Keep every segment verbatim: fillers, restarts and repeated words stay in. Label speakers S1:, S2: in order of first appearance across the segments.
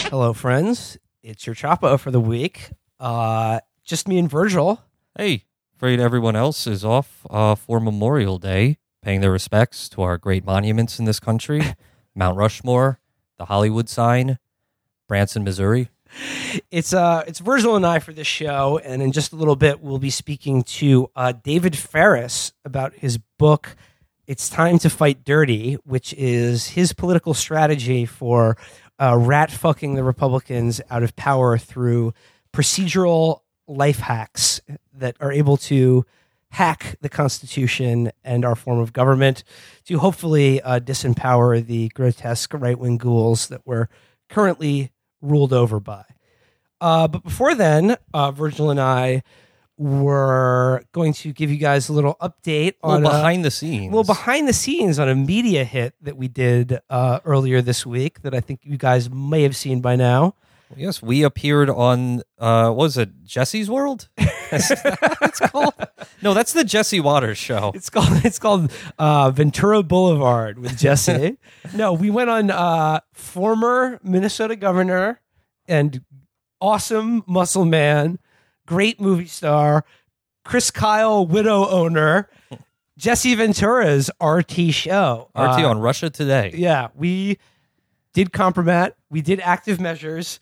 S1: Hello, friends. It's your Chapo for the week. Uh, just me and Virgil.
S2: Hey, afraid everyone else is off uh, for Memorial Day, paying their respects to our great monuments in this country. Mount Rushmore, the Hollywood sign, Branson, Missouri.
S1: It's uh, it's Virgil and I for this show, and in just a little bit, we'll be speaking to uh, David Ferris about his book, It's Time to Fight Dirty, which is his political strategy for uh, rat-fucking the Republicans out of power through procedural life hacks that are able to hack the Constitution and our form of government to hopefully uh, disempower the grotesque right-wing ghouls that we're currently ruled over by. Uh, but before then, uh, Virgil and I were going to give you guys a little update on
S2: well, behind
S1: uh,
S2: the scenes.
S1: Well, behind the scenes on a media hit that we did uh, earlier this week that I think you guys may have seen by now.
S2: Yes, we appeared on, uh, what was it, Jesse's World? It's called. No, that's the Jesse Waters show.
S1: It's called it's called uh, Ventura Boulevard with Jesse. No, we went on uh, former Minnesota governor and awesome muscle man, great movie star, Chris Kyle widow owner, Jesse Ventura's R T show.
S2: R T
S1: uh,
S2: on Russia Today.
S1: Yeah, we did Compromat, we did Active Measures,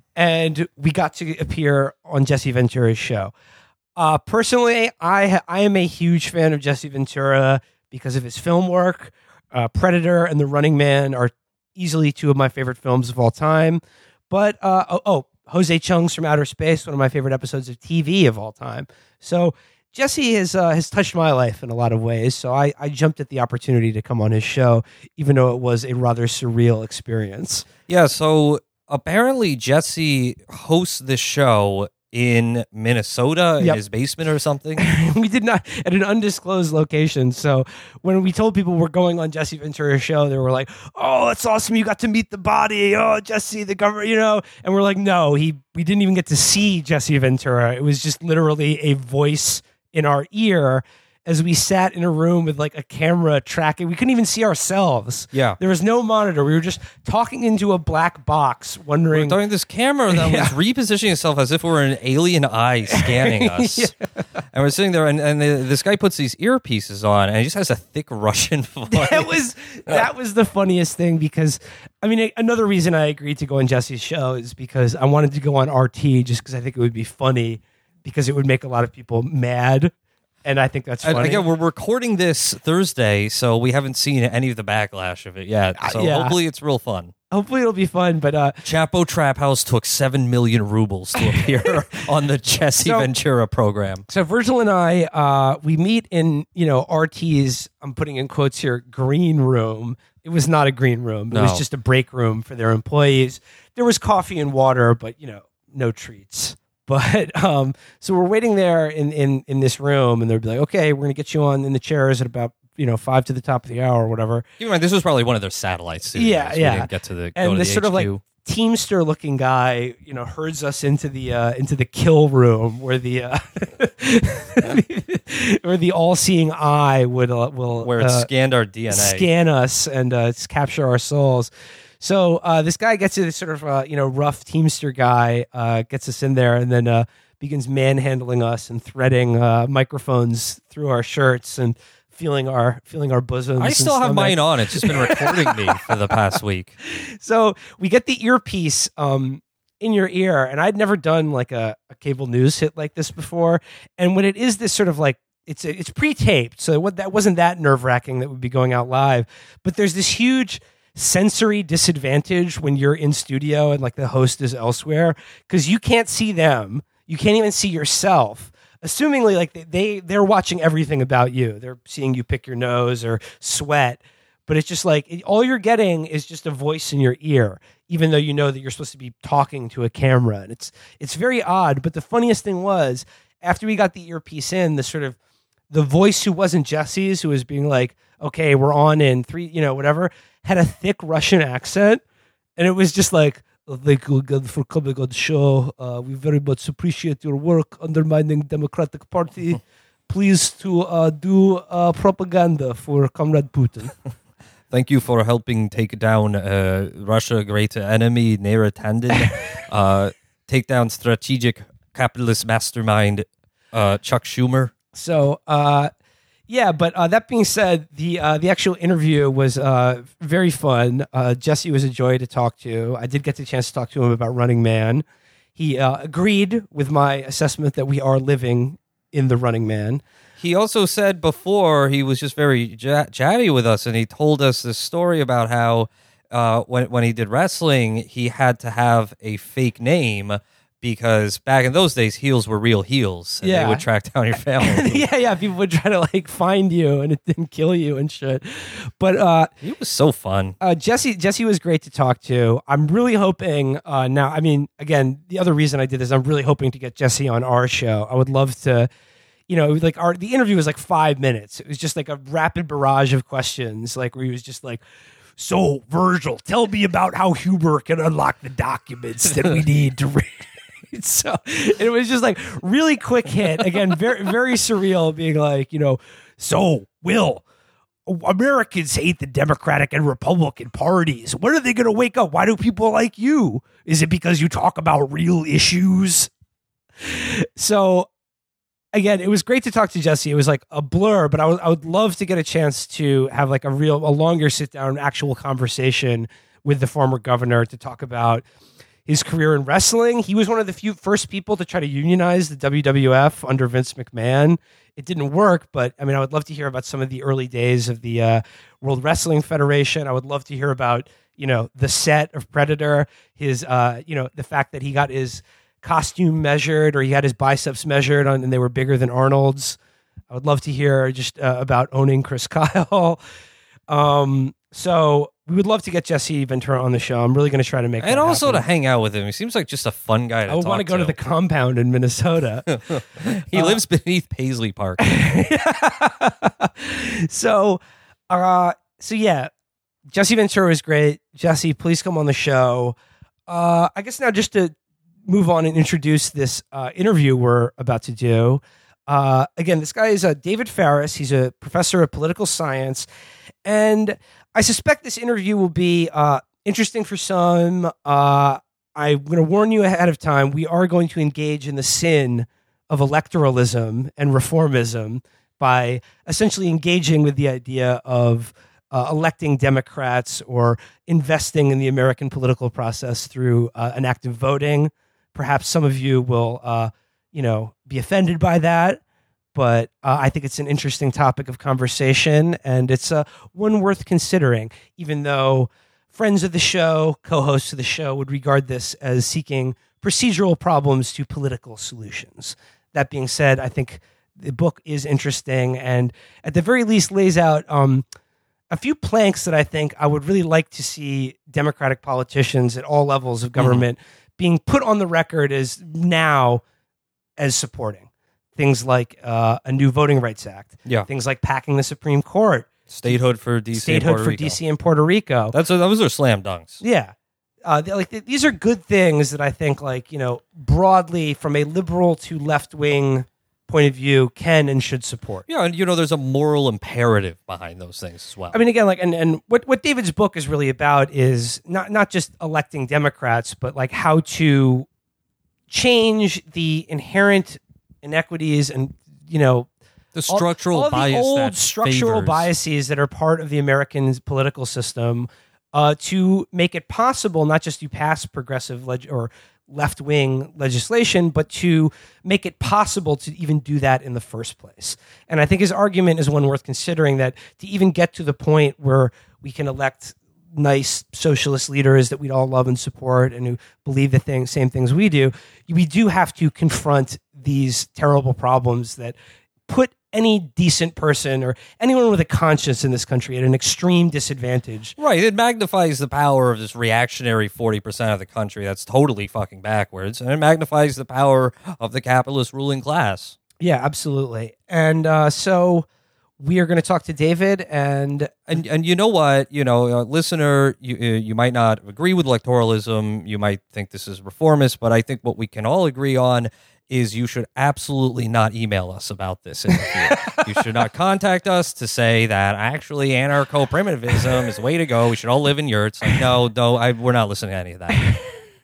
S1: and we got to appear on Jesse Ventura's show. Uh, personally, I I am a huge fan of Jesse Ventura because of his film work. Uh, Predator and The Running Man are easily two of my favorite films of all time. But, uh, oh, oh, Jose Chung's From Outer Space, one of my favorite episodes of T V of all time. So Jesse has uh, has touched my life in a lot of ways. So I, I jumped at the opportunity to come on his show, even though it was a rather surreal experience.
S2: Yeah, so apparently Jesse hosts this show in Minnesota, in
S1: Yep.
S2: his basement or something.
S1: We did not at an undisclosed location. So when we told people we're going on Jesse Ventura's show, they were like, "Oh, that's awesome! You got to meet the body. Oh, Jesse, the governor, you know." And we're like, "No, he. We didn't even get to see Jesse Ventura. It was just literally a voice in our ear." As we sat in a room with like a camera tracking, we couldn't even see ourselves.
S2: Yeah.
S1: There was no monitor. We were just talking into a black box, wondering.
S2: We're throwing this camera that
S1: Yeah.
S2: was repositioning itself as if we were an alien eye scanning us.
S1: Yeah.
S2: And we're sitting there, and, and the, this guy puts these earpieces on, and he just has a thick Russian voice.
S1: That was that was the funniest thing because, I mean, another reason I agreed to go on Jesse's show is because I wanted to go on R T just because I think it would be funny because it would make a lot of people mad. And I think that's funny.
S2: And again, we're recording this Thursday, so we haven't seen any of the backlash of it yet. So
S1: yeah.
S2: hopefully it's real fun.
S1: Hopefully it'll be fun, but uh,
S2: Chapo Trap House took seven million rubles to appear on the Jesse
S1: So-
S2: Ventura program.
S1: so Virgil and I, uh, we meet in, you know, R T's, I'm putting in quotes here, green room. It was not a green room. It
S2: No.
S1: was just a break room for their employees. There was coffee and water, but, you know, no treats. But um, so we're waiting there in, in, in this room, and they'll be like, "Okay, we're gonna get you on in the chairs at about you know five to the top of the hour or whatever."
S2: Keep in mind, this was probably one of their satellite studios.
S1: Yeah,
S2: We
S1: yeah.
S2: didn't get to the go
S1: And
S2: to
S1: this
S2: the
S1: sort of
S2: H Q.
S1: like Teamster looking guy, you know, herds us into the uh, into the kill room where the uh, where the all seeing eye would uh, will
S2: where it
S1: uh,
S2: scanned our D N A.
S1: scan us and uh, capture our souls. So uh, this guy gets this sort of uh, you know rough Teamster guy uh, gets us in there and then uh, begins manhandling us and threading uh, microphones through our shirts and feeling our feeling our bosoms.
S2: I
S1: and
S2: still have
S1: stomach.
S2: mine on. It's just been recording me for the past week.
S1: So we get the earpiece um, in your ear, and I'd never done like a, a cable news hit like this before. And when it is this sort of like it's it's pre-taped, so what that wasn't that nerve-wracking that would be going out live. But there's this huge sensory disadvantage when you're in studio and like the host is elsewhere because you can't see them, you can't even see yourself. Assumingly, like they, they they're watching everything about you. They're seeing you pick your nose or sweat. But it's just like, it, all you're getting is just a voice in your ear, even though you know that you're supposed to be talking to a camera. And it's it's very odd. But the funniest thing was, after we got the earpiece in, the sort of, the voice who wasn't Jesse's, who was being like, okay, we're on in three, you know, whatever, had a thick Russian accent. And it was just like, thank you again for coming on the show. Uh, we very much appreciate your work undermining Democratic Party. Please to uh, do uh, propaganda for Comrade Putin.
S2: Thank you for helping take down uh, Russia, great enemy, Nera Tandon. uh, take down strategic capitalist mastermind uh, Chuck Schumer.
S1: So, uh, yeah, but uh, that being said, the uh, the actual interview was uh, very fun. Uh, Jesse was a joy to talk to. I did get the chance to talk to him about Running Man. He uh, agreed with my assessment that we are living in the Running Man.
S2: He also said before he was just very j- chatty with us, and he told us this story about how uh, when when he did wrestling, he had to have a fake name because back in those days, heels were real heels, and
S1: Yeah.
S2: they would track down your family.
S1: yeah, yeah, people would try to like find you and it didn't kill you and shit. But uh,
S2: He was so fun.
S1: Uh, Jesse, Jesse was great to talk to. I'm really hoping uh, now. I mean, again, the other reason I did this, I'm really hoping to get Jesse on our show. I would love to, you know, like our the interview was like five minutes. It was just like a rapid barrage of questions, like where he was just like, "So, Virgil, tell me about how Huber can unlock the documents that we need to read." So it was just like really quick hit. Again, very very surreal. Being like, you know, so Will. Americans hate the Democratic and Republican parties. When are they going to wake up? Why do people like you? Is it because you talk about real issues? So, again, it was great to talk to Jesse. It was like a blur, but I would I would love to get a chance to have like a real, a longer sit down, actual conversation with the former governor to talk about his career in wrestling. He was one of the few first people to try to unionize the W W F under Vince McMahon. It didn't work, but I mean, I would love to hear about some of the early days of the uh, World Wrestling Federation. I would love to hear about, you know, the set of Predator, his, uh, you know, the fact that he got his costume measured or he had his biceps measured on, and they were bigger than Arnold's. I would love to hear just uh, about owning Chris Kyle. Um, so we would love to get Jesse Ventura on the show. I'm really going to try to make
S2: And
S1: that
S2: also
S1: happen.
S2: to hang out with him. He seems like just a fun guy to
S1: I would
S2: talk
S1: want to go to the compound in Minnesota.
S2: He
S1: uh,
S2: lives beneath Paisley Park.
S1: so, uh, so yeah, Jesse Ventura is great. Jesse, please come on the show. Uh, I guess now just to move on and introduce this uh, interview we're about to do. Uh, again, this guy is uh, David Farris. He's a professor of political science, and I suspect this interview will be uh, interesting for some. Uh, I'm going to warn you ahead of time. We are going to engage in the sin of electoralism and reformism by essentially engaging with the idea of uh, electing Democrats or investing in the American political process through uh, an act of voting. Perhaps some of you will, uh, you know, be offended by that. But uh, I think it's an interesting topic of conversation, and it's uh, one worth considering, even though friends of the show, co-hosts of the show, would regard this as seeking procedural problems to political solutions. That being said, I think the book is interesting, and at the very least lays out um, a few planks that I think I would really like to see Democratic politicians at all levels of government mm-hmm. being put on the record as now as supporting. Things like uh, a new Voting Rights Act.
S2: Yeah.
S1: Things like packing the Supreme Court.
S2: Statehood for D C
S1: Statehood
S2: and Puerto
S1: for
S2: Rico.
S1: D C and Puerto Rico.
S2: That's a, those are slam dunks.
S1: Yeah. Uh, like these are good things that I think, like, you know, broadly from a liberal to left wing point of view, can and should support.
S2: Yeah, and you know, there's a moral imperative behind those things as well.
S1: I mean, again, like, and, and what, what David's book is really about is not not just electing Democrats, but like how to change the inherent inequities and, you know,
S2: the structural
S1: all, all
S2: bias
S1: the old
S2: that
S1: structural
S2: favors.
S1: biases that are part of the American political system, uh, to make it possible not just to pass progressive leg- or left-wing legislation, but to make it possible to even do that in the first place. And I think his argument is one worth considering, that to even get to the point where we can elect nice socialist leaders that we'd all love and support and who believe the thing, same things we do, we do have to confront these terrible problems that put any decent person or anyone with a conscience in this country at an extreme disadvantage.
S2: Right. It magnifies the power of this reactionary forty percent of the country that's totally fucking backwards, and it magnifies the power of the capitalist ruling class.
S1: Yeah, absolutely. And uh, so we are going to talk to David, and
S2: and and you know what, you know, uh, listener, you uh, you might not agree with electoralism, you might think this is reformist, but I think what we can all agree on is you should absolutely not email us about this interview. You should not contact us to say that actually anarcho-primitivism is the way to go. We should all live in yurts. Like, no, no, I, we're not listening to any of that.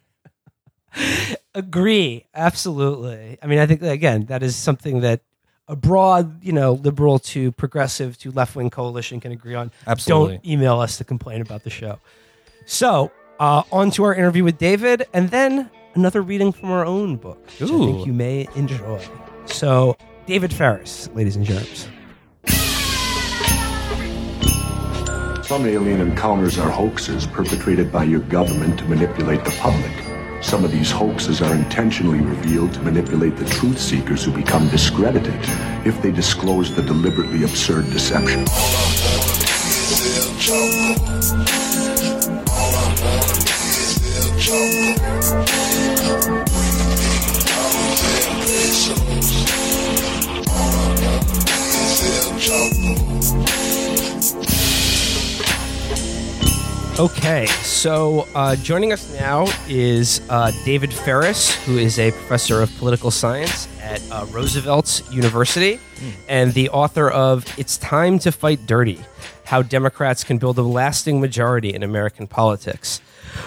S1: Agree. Absolutely. I mean, I think, again, that is something that a broad, you know, liberal to progressive to left-wing coalition can agree on.
S2: Absolutely.
S1: Don't email us to complain about the show. So, uh, on to our interview with David, and then another reading from our own book, which
S2: Ooh.
S1: I think you may enjoy. So, David Ferris, ladies and germs.
S3: Some alien encounters are hoaxes perpetrated by your government to manipulate the public. Some of these hoaxes are intentionally revealed to manipulate the truth seekers who become discredited if they disclose the deliberately absurd deception.
S1: Okay, so uh, joining us now is uh, David Ferris, who is a professor of political science at uh, Roosevelt University mm. and the author of It's Time to Fight Dirty, How Democrats Can Build a Lasting Majority in American Politics.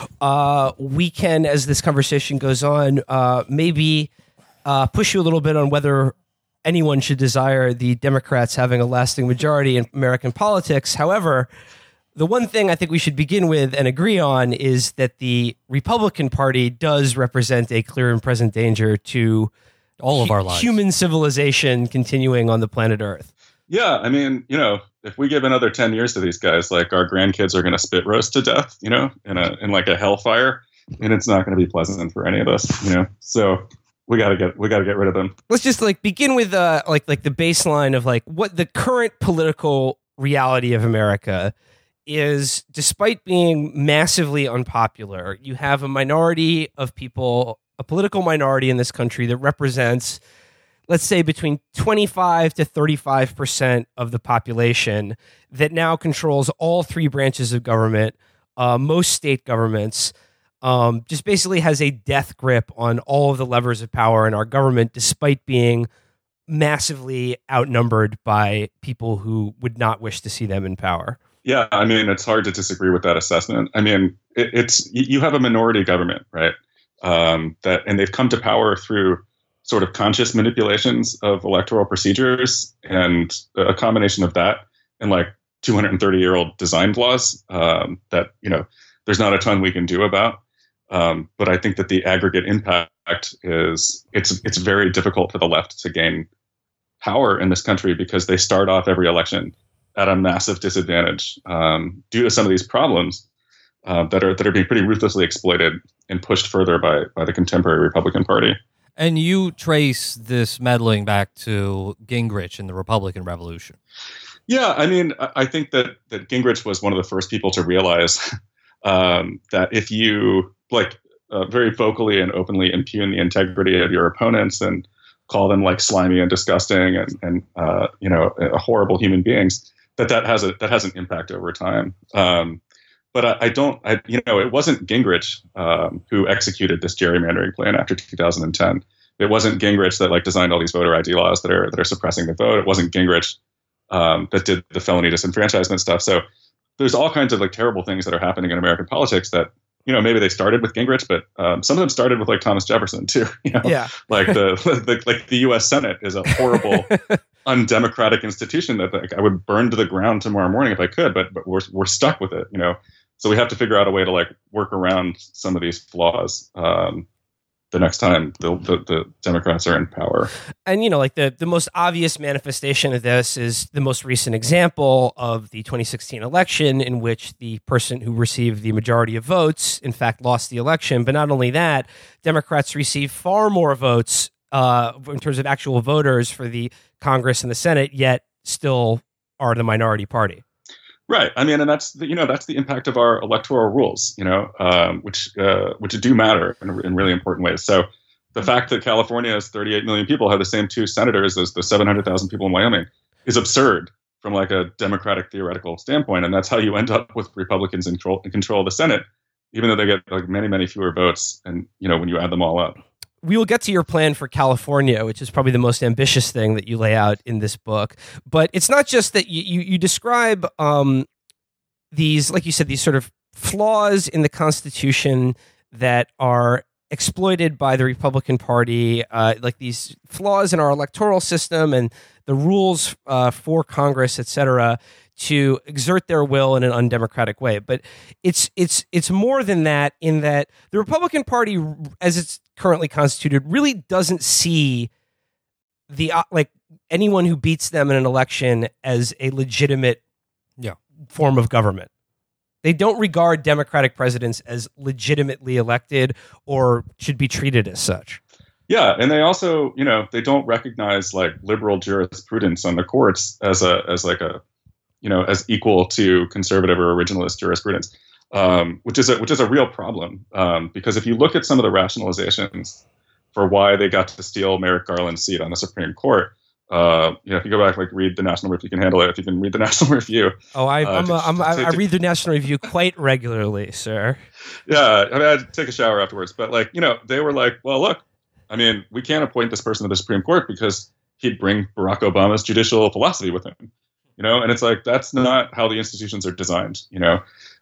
S1: Uh, we can, as this conversation goes on, uh, maybe uh, push you a little bit on whether anyone should desire the Democrats having a lasting majority in American politics. However, the one thing I think we should begin with and agree on is that the Republican Party does represent a clear and present danger to
S2: all of
S1: hu-
S2: our lives,
S1: human civilization continuing on the planet Earth.
S4: Yeah, I mean, you know, if we give another ten years to these guys, like our grandkids are going to spit roast to death, you know, in a in like a hellfire, and it's not going to be pleasant for any of us, you know. So we got to get we got to get rid of them.
S1: Let's just like begin with uh like like the baseline of like what the current political reality of America is. Despite being massively unpopular, you have a minority of people, a political minority in this country that represents, let's say, between twenty-five to thirty-five percent of the population that now controls all three branches of government, uh, most state governments, um, just basically has a death grip on all of the levers of power in our government, despite being massively outnumbered by people who would not wish to see them in power.
S4: Yeah, I mean, it's hard to disagree with that assessment. I mean, it, it's you have a minority government, right? Um, that and they've come to power through sort of conscious manipulations of electoral procedures and a combination of that and like two hundred thirty year old design flaws um, that, you know, there's not a ton we can do about. Um, but I think that the aggregate impact is it's it's very difficult for the left to gain power in this country because they start off every election at a massive disadvantage um, due to some of these problems uh, that are that are being pretty ruthlessly exploited and pushed further by by the contemporary Republican Party.
S2: And you trace this meddling back to Gingrich and the Republican Revolution.
S4: Yeah, I mean, I think that that Gingrich was one of the first people to realize um, that if you like uh, very vocally and openly impugn the integrity of your opponents and call them like slimy and disgusting and and uh, you know horrible human beings, that that has a that has an impact over time. Um, but I, I don't, I, you know, it wasn't Gingrich um, who executed this gerrymandering plan after two thousand ten. It wasn't Gingrich that like designed all these voter I D laws that are that are suppressing the vote. It wasn't Gingrich um, that did the felony disenfranchisement stuff. So there's all kinds of like terrible things that are happening in American politics that, you know, maybe they started with Gingrich, but um, some of them started with like Thomas Jefferson too. You know,
S1: yeah.
S4: like the, the like the U S Senate is a horrible, undemocratic institution that like, I would burn to the ground tomorrow morning if I could, but but we're we're stuck with it. You know, so we have to figure out a way to like work around some of these flaws um, the next time the, the the Democrats are in power.
S1: And, you know, like the, the most obvious manifestation of this is the most recent example of the twenty sixteen election, in which the person who received the majority of votes, in fact, lost the election. But not only that, Democrats received far more votes uh, in terms of actual voters for the Congress and the Senate, yet still are the minority party.
S4: Right. I mean, and that's the, you know, that's the impact of our electoral rules, you know, um, which uh, which do matter in, in really important ways. So the fact that California has thirty-eight million people, have the same two senators as the seven hundred thousand people in Wyoming, is absurd from like a democratic theoretical standpoint. And that's how you end up with Republicans in control, in control of the Senate, even though they get like many, many fewer votes. And, you know, when you add them all up.
S1: we will get to your plan for California, which is probably the most ambitious thing that you lay out in this book. But it's not just that you, you, you describe um, these, like you said, these sort of flaws in the Constitution that are exploited by the Republican Party, uh, like these flaws in our electoral system and the rules uh, for Congress, et cetera, to exert their will in an undemocratic way. But it's it's it's more than that, in that the Republican Party, as it's currently constituted, really doesn't see the uh, like anyone who beats them in an election as a legitimate
S2: Yeah.
S1: form of government. They don't regard Democratic presidents as legitimately elected or should be treated as such.
S4: Yeah, and they also, you know, they don't recognize like liberal jurisprudence on the courts as a as like a, you know, as equal to conservative or originalist jurisprudence, um, which is a which is a real problem. Um, because if you look at some of the rationalizations for why they got to steal Merrick Garland's seat on the Supreme Court, uh, you know, if you go back, like read the National Review, you can handle it. If you can read the National Review.
S1: Oh, I,
S4: uh,
S1: I'm a, I'm, I,
S4: to,
S1: I read the National Review quite regularly, sir.
S4: Yeah, I mean, I had to take a shower afterwards, but like, you know, they were like, well, look, I mean, we can't appoint this person to the Supreme Court because he'd bring Barack Obama's judicial philosophy with him, you know, and it's like, that's not how the institutions are designed, you know.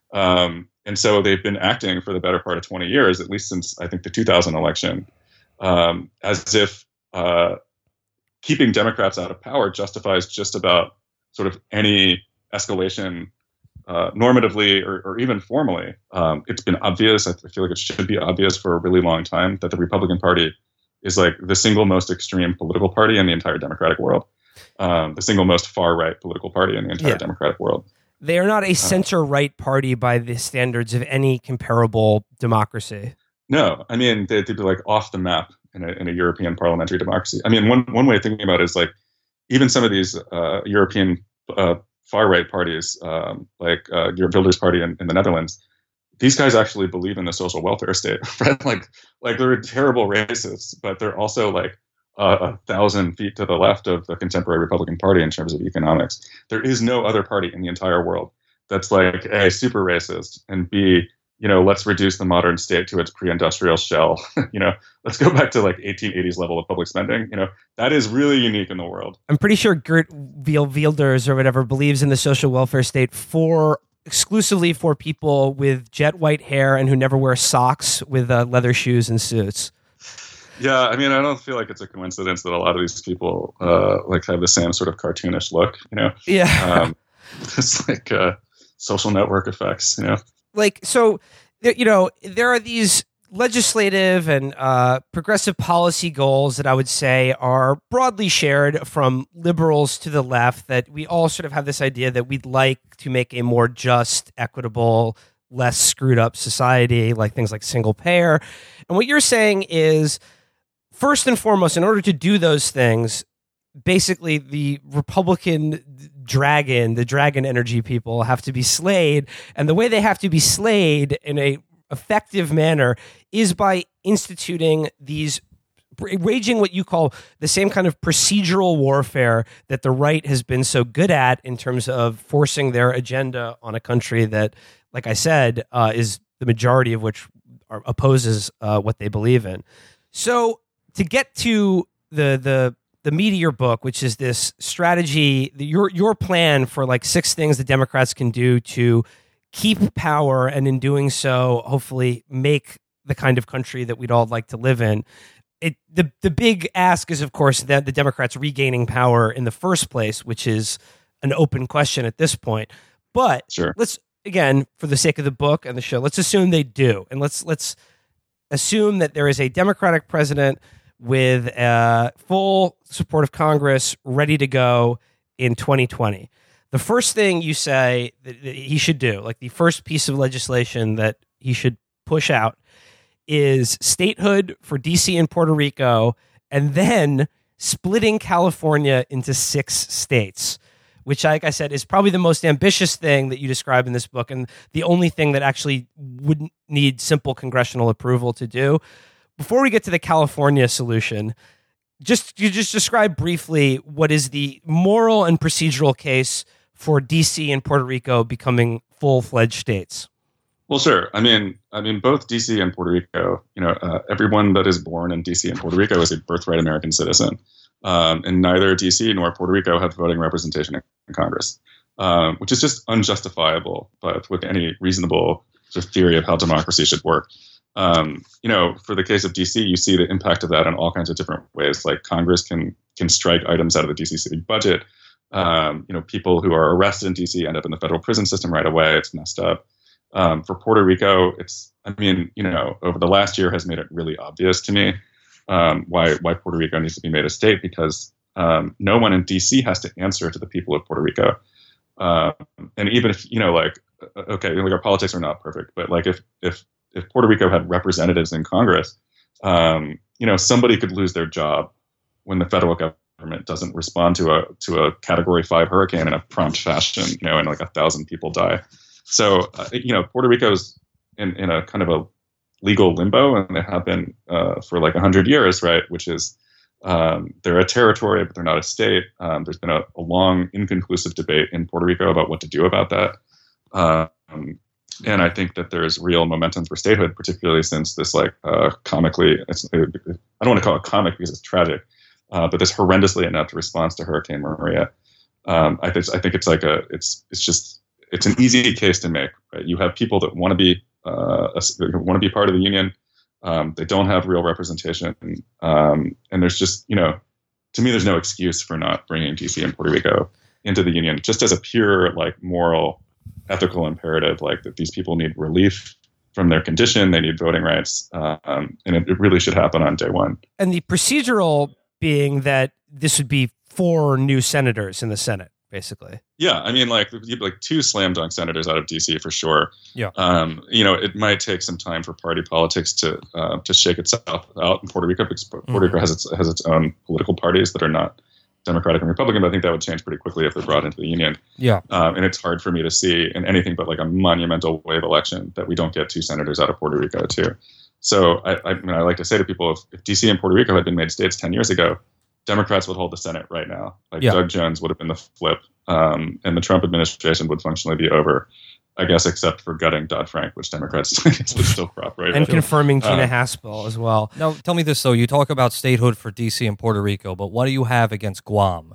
S4: Um, and so they've been acting for the better part of twenty years, at least since I think the two thousand election, um, as if uh, keeping Democrats out of power justifies just about sort of any escalation uh, normatively or, or even formally. Um, it's been obvious, I feel like it should be obvious for a really long time, that the Republican Party is like the single most extreme political party in the entire democratic world, um, the single most far-right political party in the entire
S1: Yeah.
S4: democratic world.
S1: They are not a center-right party by the standards of any comparable democracy.
S4: No, I mean, they, they'd be like off the map in a, in a European parliamentary democracy. I mean, one, one way of thinking about it is like even some of these uh, European uh, far-right parties, um, like uh, your Wilders Party in, in the Netherlands, these guys actually believe in the social welfare state, right? Like, like they're terrible racists, but they're also like uh, a thousand feet to the left of the contemporary Republican Party in terms of economics. There is no other party in the entire world that's like A, super racist, and B, you know, let's reduce the modern state to its pre-industrial shell. You know, let's go back to like eighteen eighties level of public spending. You know, that is really unique in the world.
S1: I'm pretty sure Gert Wilders or whatever believes in the social welfare state for exclusively for people with jet white hair and who never wear socks with uh, leather shoes and suits.
S4: Yeah, I mean, I don't feel like it's a coincidence that a lot of these people uh, like have the same sort of cartoonish look. You know,
S1: Yeah.
S4: um, it's like uh, social network effects. You know.
S1: Like, so, there- you know, there are these legislative and uh, progressive policy goals that I would say are broadly shared from liberals to the left, that we all sort of have this idea that we'd like to make a more just, equitable, less screwed up society, like things like single payer. And what you're saying is, first and foremost, in order to do those things, basically the Republican dragon, the dragon energy people have to be slayed. And the way they have to be slayed in a effective manner is by instituting these, waging what you call the same kind of procedural warfare that the right has been so good at in terms of forcing their agenda on a country that, like I said, uh, is the majority of which are, opposes uh, what they believe in. So to get to the the the meat of your book, which is this strategy, your your plan for like six things the Democrats can do to keep power, and in doing so, hopefully make the kind of country that we'd all like to live in. It the the big ask is, of course, that the Democrats regaining power in the first place, which is an open question at this point. But
S4: Sure.
S1: let's, again, for the sake of the book and the show, let's assume they do, and let's let's assume that there is a Democratic president with uh, full support of Congress, ready to go in twenty twenty. The first thing you say that, that he should do, like the first piece of legislation that he should push out, is statehood for D C and Puerto Rico, and then splitting California into six states, which, like I said, is probably the most ambitious thing that you describe in this book, and the only thing that actually wouldn't need simple congressional approval to do. Before we get to the California solution, just you just describe briefly what is the moral and procedural case for D C and Puerto Rico becoming full-fledged states.
S4: Well, sure. I mean, I mean, both D C and Puerto Rico. You know, uh, everyone that is born in D C and Puerto Rico is a birthright American citizen, um, and neither D C nor Puerto Rico have voting representation in, in Congress, um, which is just unjustifiable. But with any reasonable sort of theory of how democracy should work, um, you know, for the case of D C, you see the impact of that in all kinds of different ways. Like Congress can can strike items out of the D C city budget. Um, you know, people who are arrested in D C end up in the federal prison system right away. It's messed up. Um, for Puerto Rico, it's, I mean, you know, over the last year has made it really obvious to me um, why why Puerto Rico needs to be made a state, because um, no one in D C has to answer to the people of Puerto Rico. Uh, and even if, you know, like, okay, like our politics are not perfect, but like if if if Puerto Rico had representatives in Congress, um, you know, somebody could lose their job when the federal government doesn't respond to a to a Category Five hurricane in a prompt fashion, you know, and like a thousand people die. So, uh, you know, Puerto Rico's in, in a kind of a legal limbo, and they have been uh, for like one hundred years, right? Which is um, they're a territory, but they're not a state. Um, there's been a, a long, inconclusive debate in Puerto Rico about what to do about that. Um, and I think that there's real momentum for statehood, particularly since this like uh, comically, it's, I don't want to call it comic because it's tragic, uh, but this horrendously inept response to Hurricane Maria. Um, I think I think it's like a it's it's just it's an easy case to make. Right? You have people that want to be uh, want to be part of the union. Um, they don't have real representation, um, and there's just you know, to me, there's no excuse for not bringing D C and Puerto Rico into the union, just as a pure like moral, ethical imperative. Like that these people need relief from their condition, they need voting rights, um, and it, it really should happen on day one.
S1: And the procedural being that this would be four new senators in the Senate. Basically,
S4: yeah. I mean, like you'd like two slam dunk senators out of D C for sure.
S2: Yeah.
S4: Um, you know, it might take some time for party politics to uh, to shake itself out in Puerto Rico, because Puerto mm-hmm. Rico has its has its own political parties that are not Democratic and Republican. But I think that would change pretty quickly if they're brought into the union.
S2: Yeah.
S4: Um, and it's hard for me to see in anything but like a monumental wave election that we don't get two senators out of Puerto Rico too. So I, I, I mean, I like to say to people, if, if D C and Puerto Rico had been made states ten years ago, Democrats would hold the Senate right now. Like yeah. Doug Jones would have been the flip, um, and the Trump administration would functionally be over, I guess, except for gutting Dodd-Frank, which Democrats would still crop right
S1: and
S4: into.
S1: Confirming Gina
S4: uh,
S1: Haspel as well.
S2: Now, tell me this, though. You talk about statehood for D C and Puerto Rico, but what do you have against Guam?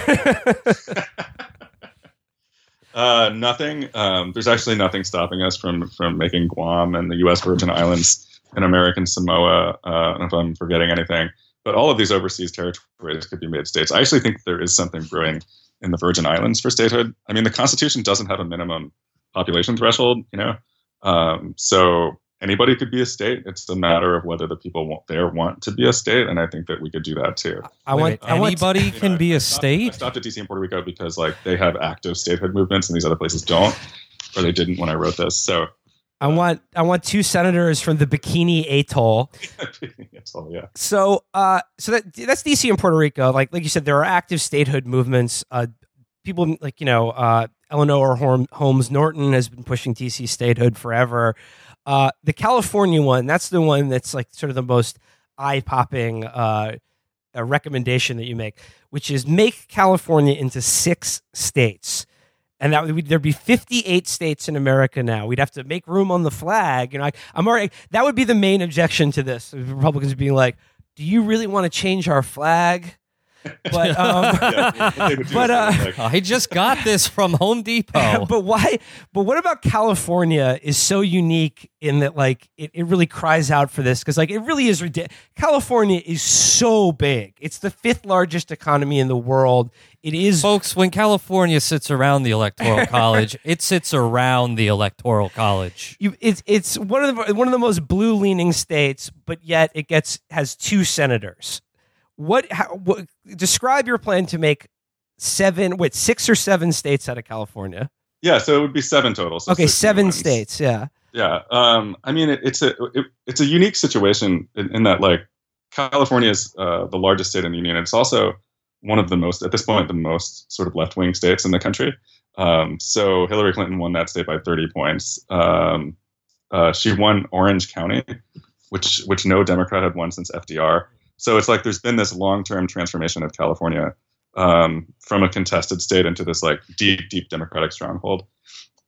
S4: uh, nothing. Um, there's actually nothing stopping us from, from making Guam and the U S Virgin Islands and American Samoa, uh, if I'm forgetting anything. But all of these overseas territories could be made states. I actually think there is something brewing in the Virgin Islands for statehood. I mean, the Constitution doesn't have a minimum population threshold, you know, um, so anybody could be a state. It's a matter of whether the people want, there want to be a state, and I think that we could do that too.
S1: I want
S2: Wait, anybody
S1: I want
S2: to, can
S4: know,
S2: be
S4: I
S2: a
S4: stopped,
S2: state.
S4: I stopped at D C and Puerto Rico because like they have active statehood movements, and these other places don't, or they didn't when I wrote this. So.
S1: I want I want two senators from the Bikini Atoll.
S4: Atoll, yeah.
S1: So, uh, so that that's D C and Puerto Rico. Like like you said, there are active statehood movements. Uh, people like you know uh, Eleanor Holmes Norton has been pushing D C statehood forever. Uh, the California one, that's the one that's like sort of the most eye popping uh, recommendation that you make, which is make California into six states. And that would there'd be fifty-eight states in America now. We'd have to make room on the flag. You know, I, I'm already. That would be the main objection to this. Republicans being like, "Do you really want to change our flag?" But um,
S4: yeah,
S1: but uh,
S2: I just got this from Home Depot.
S1: But why? But what about California is so unique in that like it, it really cries out for this because like it really is ridiculous. California is so big. It's the fifth largest economy in the world. It is,
S2: folks. When California sits around the Electoral College, it sits around the Electoral College.
S1: You, it's it's one of the one of the most blue leaning states, but yet it gets has two senators. What, how, what? Describe your plan to make seven, wait, six or seven states out of California.
S4: Yeah, so it would be seven total. So
S1: okay, seven
S4: ones.
S1: states. Yeah,
S4: yeah. Um, I mean, it, it's a it, it's a unique situation in, in that like California is uh, the largest state in the union. It's also one of the most, at this point, the most sort of left wing states in the country. Um, so Hillary Clinton won that state by thirty points. Um, uh, she won Orange County, which which no Democrat had won since F D R. So it's like there's been this long-term transformation of California um, from a contested state into this like deep, deep Democratic stronghold.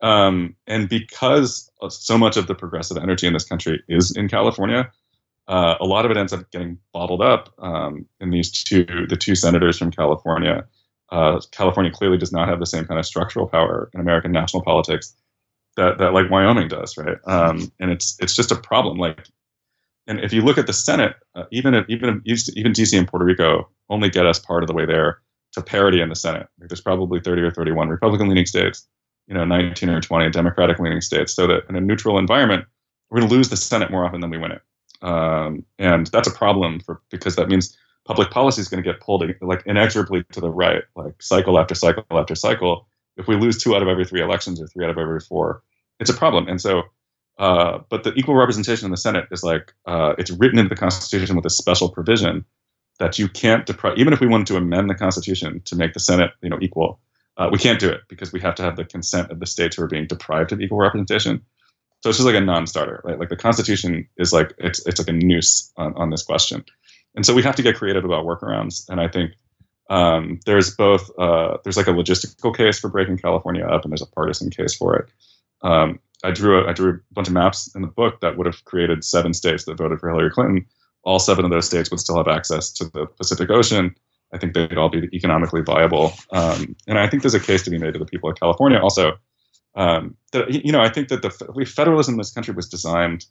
S4: Um, and because so much of the progressive energy in this country is in California, uh, a lot of it ends up getting bottled up um, in these two, the two senators from California. Uh, California clearly does not have the same kind of structural power in American national politics that, that like Wyoming does, right? Um, and it's it's just a problem. Like, and if you look at the Senate, uh, even if even if, even D C and Puerto Rico only get us part of the way there to parity in the Senate. Like, there's probably thirty or thirty-one Republican-leaning states, you know, nineteen or twenty Democratic-leaning states. So that in a neutral environment, we're going to lose the Senate more often than we win it, um, and that's a problem for because that means public policy is going to get pulled like inexorably to the right, like cycle after cycle after cycle. If we lose two out of every three elections or three out of every four, it's a problem. And so, uh, but the equal representation in the Senate is like uh, it's written into the Constitution with a special provision that you can't deprive. Even if we wanted to amend the Constitution to make the Senate, you know, equal, uh, we can't do it because we have to have the consent of the states who are being deprived of equal representation. So it's just like a non-starter, right? Like the Constitution is like it's it's like a noose on, on this question. And so we have to get creative about workarounds. And I think um, there's both, uh, there's like a logistical case for breaking California up, and there's a partisan case for it. Um, I drew a, I drew a bunch of maps in the book that would have created seven states that voted for Hillary Clinton. All seven of those states would still have access to the Pacific Ocean. I think they'd all be economically viable. Um, and I think there's a case to be made to the people of California also. Um, that, you know, I think that the federalism in this country was designed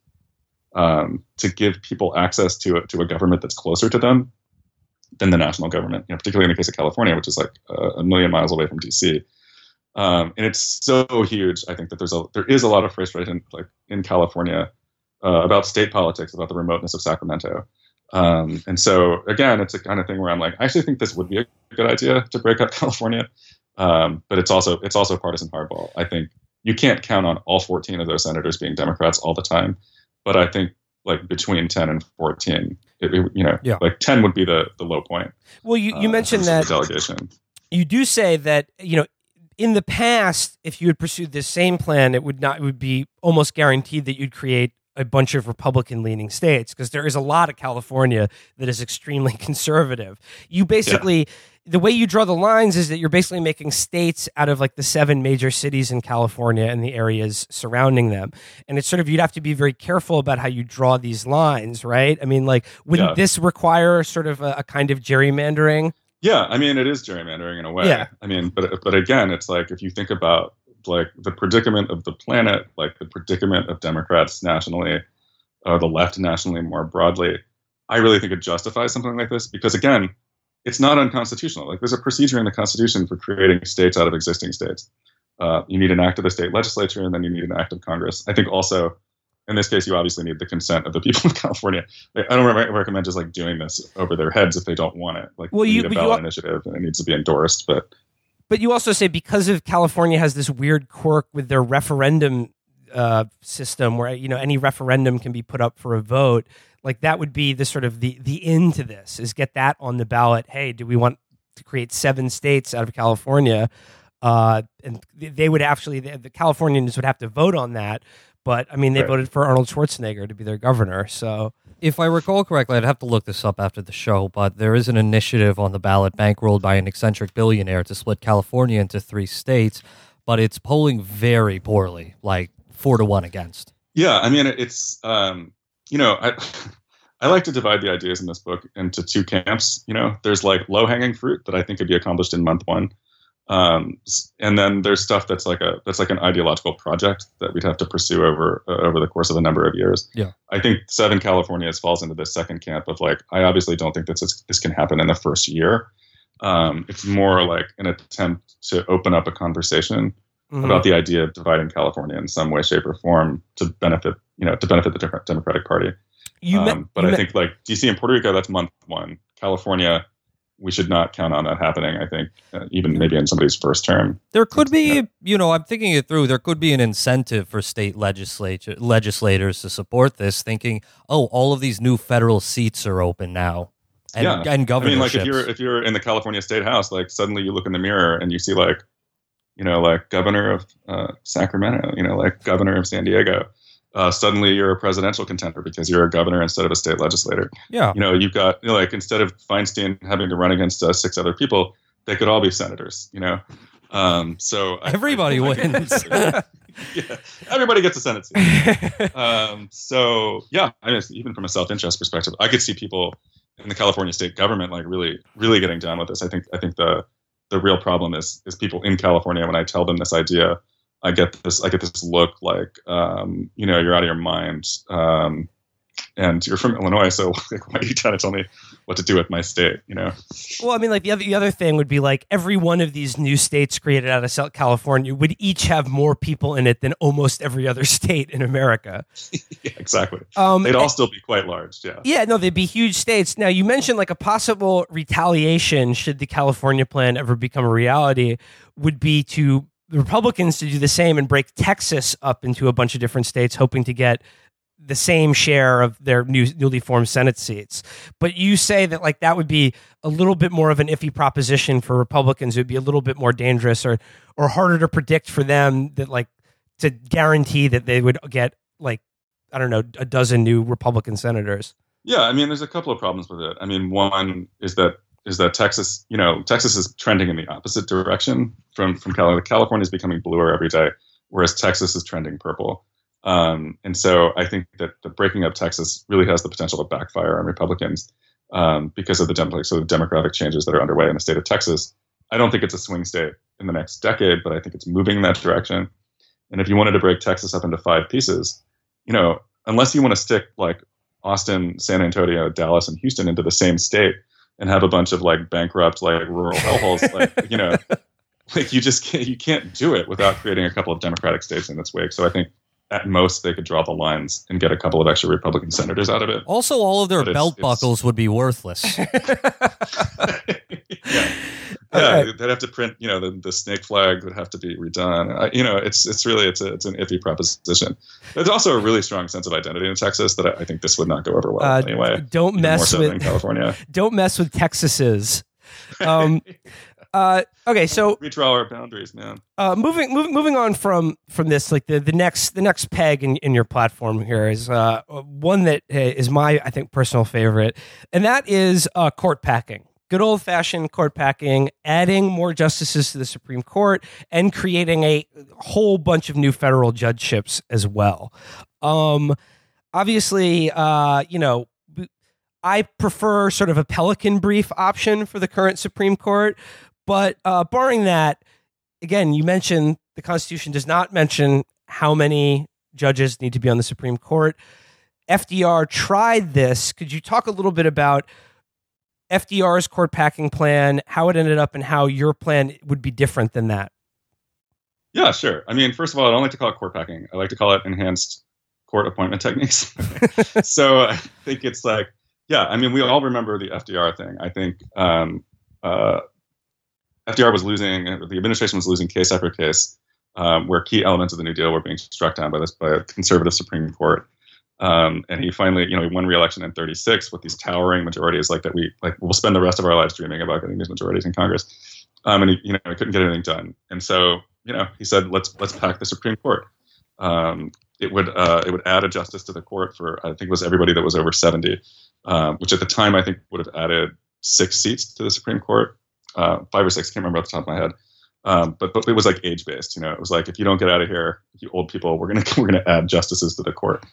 S4: Um, to give people access to a, to a government that's closer to them than the national government, you know, particularly in the case of California, which is like a, a million miles away from D C. Um, and it's so huge. I think that there's a there is a lot of frustration like in California uh, about state politics, about the remoteness of Sacramento. Um, and so again, it's a kind of thing where I'm like, I actually think this would be a good idea to break up California, um, but it's also it's also partisan hardball. I think you can't count on all fourteen of those senators being Democrats all the time. But I think like between ten and fourteen, it, it, you know,
S2: yeah.
S4: like ten would be the, the low point.
S1: Well, you, you
S4: uh,
S1: mentioned that
S4: delegation.
S1: You do say that, you know, in the past, if you had pursued this same plan, it would not, it would be almost guaranteed that you'd create a bunch of Republican-leaning states because there is a lot of California that is extremely conservative. You basically, yeah. the way you draw the lines is that you're basically making states out of like the seven major cities in California and the areas surrounding them. And it's sort of, you'd have to be very careful about how you draw these lines, right? I mean, like, wouldn't yeah. this require sort of a, a kind of gerrymandering?
S4: Yeah, I mean, it is gerrymandering in a way.
S1: Yeah.
S4: I mean, but but again, it's like if you think about like the predicament of the planet, like the predicament of Democrats nationally, or the left nationally more broadly, I really think it justifies something like this because, again, it's not unconstitutional. Like there's a procedure in the Constitution for creating states out of existing states. Uh, you need an act of the state legislature, and then you need an act of Congress. I think also, in this case, you obviously need the consent of the people of California. Like, I don't re- recommend just like doing this over their heads if they don't want it. Like,
S1: well, you
S4: need a ballot you, initiative, and it needs to be endorsed. But
S1: but you also say because of California has this weird quirk with their referendum uh, system, where you know any referendum can be put up for a vote. Like that would be the sort of the the end to this is get that on the ballot. Hey, do we want to create seven states out of California? Uh, and they would actually the, the Californians would have to vote on that. But I mean, they
S4: right.
S1: voted for Arnold Schwarzenegger to be their governor. So,
S2: if I recall correctly, I'd have to look this up after the show. But there is an initiative on the ballot bankrolled by an eccentric billionaire to split California into three states. But it's polling very poorly, like four to one against.
S4: Yeah, I mean, it's. Um... You know, I I like to divide the ideas in this book into two camps. You know, there's like low-hanging fruit that I think could be accomplished in month one, um, and then there's stuff that's like a that's like an ideological project that we'd have to pursue over uh, over the course of a number of years.
S2: Yeah,
S4: I think Seven Californias falls into this second camp of like I obviously don't think this is, this can happen in the first year. Um, it's more like an attempt to open up a conversation mm-hmm. about the idea of dividing California in some way, shape, or form to benefit. You know, to benefit the Democratic Party.
S1: You
S4: um,
S1: met,
S4: but
S1: you
S4: I
S1: met,
S4: think like D C and Puerto Rico, that's month one. California, we should not count on that happening. I think uh, even maybe in somebody's first term.
S2: There could be,
S4: yeah.
S2: you know, I'm thinking it through. There could be an incentive for state legislature legislators to support this, thinking, oh, all of these new federal seats are open now, and,
S4: yeah.
S2: and governorships.
S4: I mean, like if you're if you're in the California State House, like suddenly you look in the mirror and you see like, you know, like governor of uh, Sacramento, you know, like governor of San Diego. Uh, suddenly you're a presidential contender because you're a governor instead of a state legislator.
S2: Yeah.
S4: You know, you've got, you know, like instead of Feinstein having to run against uh, six other people, they could all be senators, you know? Um, so
S2: everybody
S4: I,
S2: wins.
S4: yeah, everybody gets a Senate seat. um, so yeah, I mean, even from a self-interest perspective, I could see people in the California state government like really, really getting down with this. I think I think the the real problem is is people in California. When I tell them this idea, I get this I get this look like um, you know, you're out of your mind. Um, And you're from Illinois, so like, why are you trying to tell me what to do with my state? You know.
S1: Well, I mean, like the other the other thing would be like every one of these new states created out of South California would each have more people in it than almost every other state in America.
S4: Yeah, exactly.
S1: Um,
S4: they'd all still be quite large. Yeah.
S1: Yeah, no, they'd be huge states. Now, you mentioned like a possible retaliation should the California plan ever become a reality would be to the Republicans to do the same and break Texas up into a bunch of different states, hoping to get the same share of their new, newly formed Senate seats. But you say that like that would be a little bit more of an iffy proposition for Republicans. It would be a little bit more dangerous or or harder to predict for them that like to guarantee that they would get like, I don't know, a dozen new Republican senators.
S4: Yeah, I mean, there's a couple of problems with it. I mean, one is that is that Texas, you know, Texas is trending in the opposite direction from from California. California is becoming bluer every day, whereas Texas is trending purple. Um, and so I think that the breaking up Texas really has the potential to backfire on Republicans um, because of the dem- so the demographic changes that are underway in the state of Texas. I don't think it's a swing state in the next decade, but I think it's moving in that direction. And if you wanted to break Texas up into five pieces, you know, unless you want to stick like Austin, San Antonio, Dallas, and Houston into the same state and have a bunch of like bankrupt, like rural hellholes, like, you know, like you just can't, you can't do it without creating a couple of Democratic states in its wake. So I think at most they could draw the lines and get a couple of extra Republican senators out of it.
S2: Also, all of their
S4: But
S2: belt
S4: it's- it's-
S2: buckles would be worthless.
S4: yeah.
S1: Okay.
S4: Yeah, they'd have to print, you know, the, the snake flag would have to be redone. I, you know, it's it's really it's a, it's an iffy proposition. There's also a really strong sense of identity in Texas that I, I think this would not go over well
S1: Uh,
S4: anyway.
S1: don't
S4: even more
S1: mess
S4: so
S1: with
S4: than California.
S1: don't mess with Texas's. Um, uh, okay, so
S4: We draw our boundaries, man.
S1: uh, moving moving moving on from from this, like the, the next the next peg in, in your platform here is uh, one that uh, is my I think personal favorite, and that is uh, court packing. Good old fashioned court packing, adding more justices to the Supreme Court and creating a whole bunch of new federal judgeships as well. Um, obviously, uh, you know, I prefer sort of a Pelican brief option for the current Supreme Court. But uh, barring that, again, you mentioned the Constitution does not mention how many judges need to be on the Supreme Court. F D R tried this. Could you talk a little bit about F D R's court packing plan, how it ended up, and how your plan would be different than that?
S4: Yeah, sure. I mean, first of all, I don't like to call it court packing. I like to call it enhanced court appointment techniques. So I think it's like, yeah, I mean, we all remember the F D R thing. I think um, uh, F D R was losing, the administration was losing case after case um, where key elements of the New Deal were being struck down by this by a conservative Supreme Court. Um, and he finally, you know, he won re-election in thirty-six with these towering majorities like that. We like we'll spend the rest of our lives dreaming about getting these majorities in Congress. Um, and he, you know, he couldn't get anything done. And so, you know, he said, let's let's pack the Supreme Court. Um, it would uh, it would add a justice to the court for I think it was everybody that was over seventy, um, which at the time I think would have added six seats to the Supreme Court, uh, five or six, can't remember off the top of my head. Um, but but it was like age based. You know, it was like if you don't get out of here, you old people, we're gonna we're gonna add justices to the court.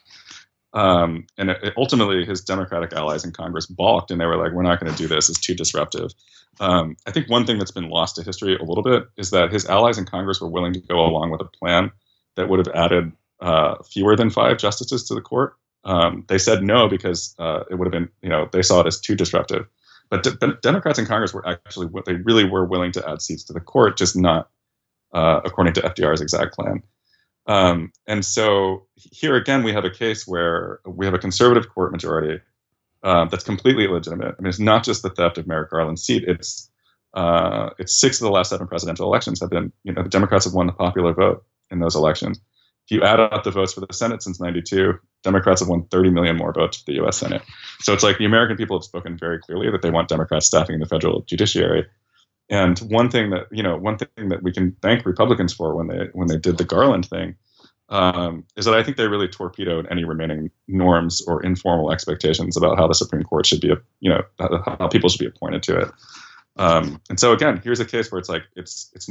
S4: Um, and it, ultimately, his Democratic allies in Congress balked, and they were like, "We're not going to do this. It's too disruptive." Um, I think one thing that's been lost to history a little bit is that his allies in Congress were willing to go along with a plan that would have added uh, fewer than five justices to the court. Um, they said no because uh, it would have been, you know, they saw it as too disruptive. But de- Democrats in Congress were actually what they really were willing to add seats to the court, just not uh, according to F D R's exact plan. Um, and so here again, we have a case where we have a conservative court majority uh, that's completely illegitimate. I mean, it's not just the theft of Merrick Garland's seat. It's uh, it's six of the last seven presidential elections have been, you know, the Democrats have won the popular vote in those elections. If you add up the votes for the Senate since ninety-two, Democrats have won thirty million more votes for the U S Senate. So it's like the American people have spoken very clearly that they want Democrats staffing the federal judiciary. And one thing that, you know, one thing that we can thank Republicans for when they when they did the Garland thing um, is that I think they really torpedoed any remaining norms or informal expectations about how the Supreme Court should be, you know, how, how people should be appointed to it. Um, and so again, here's a case where it's like it's it's not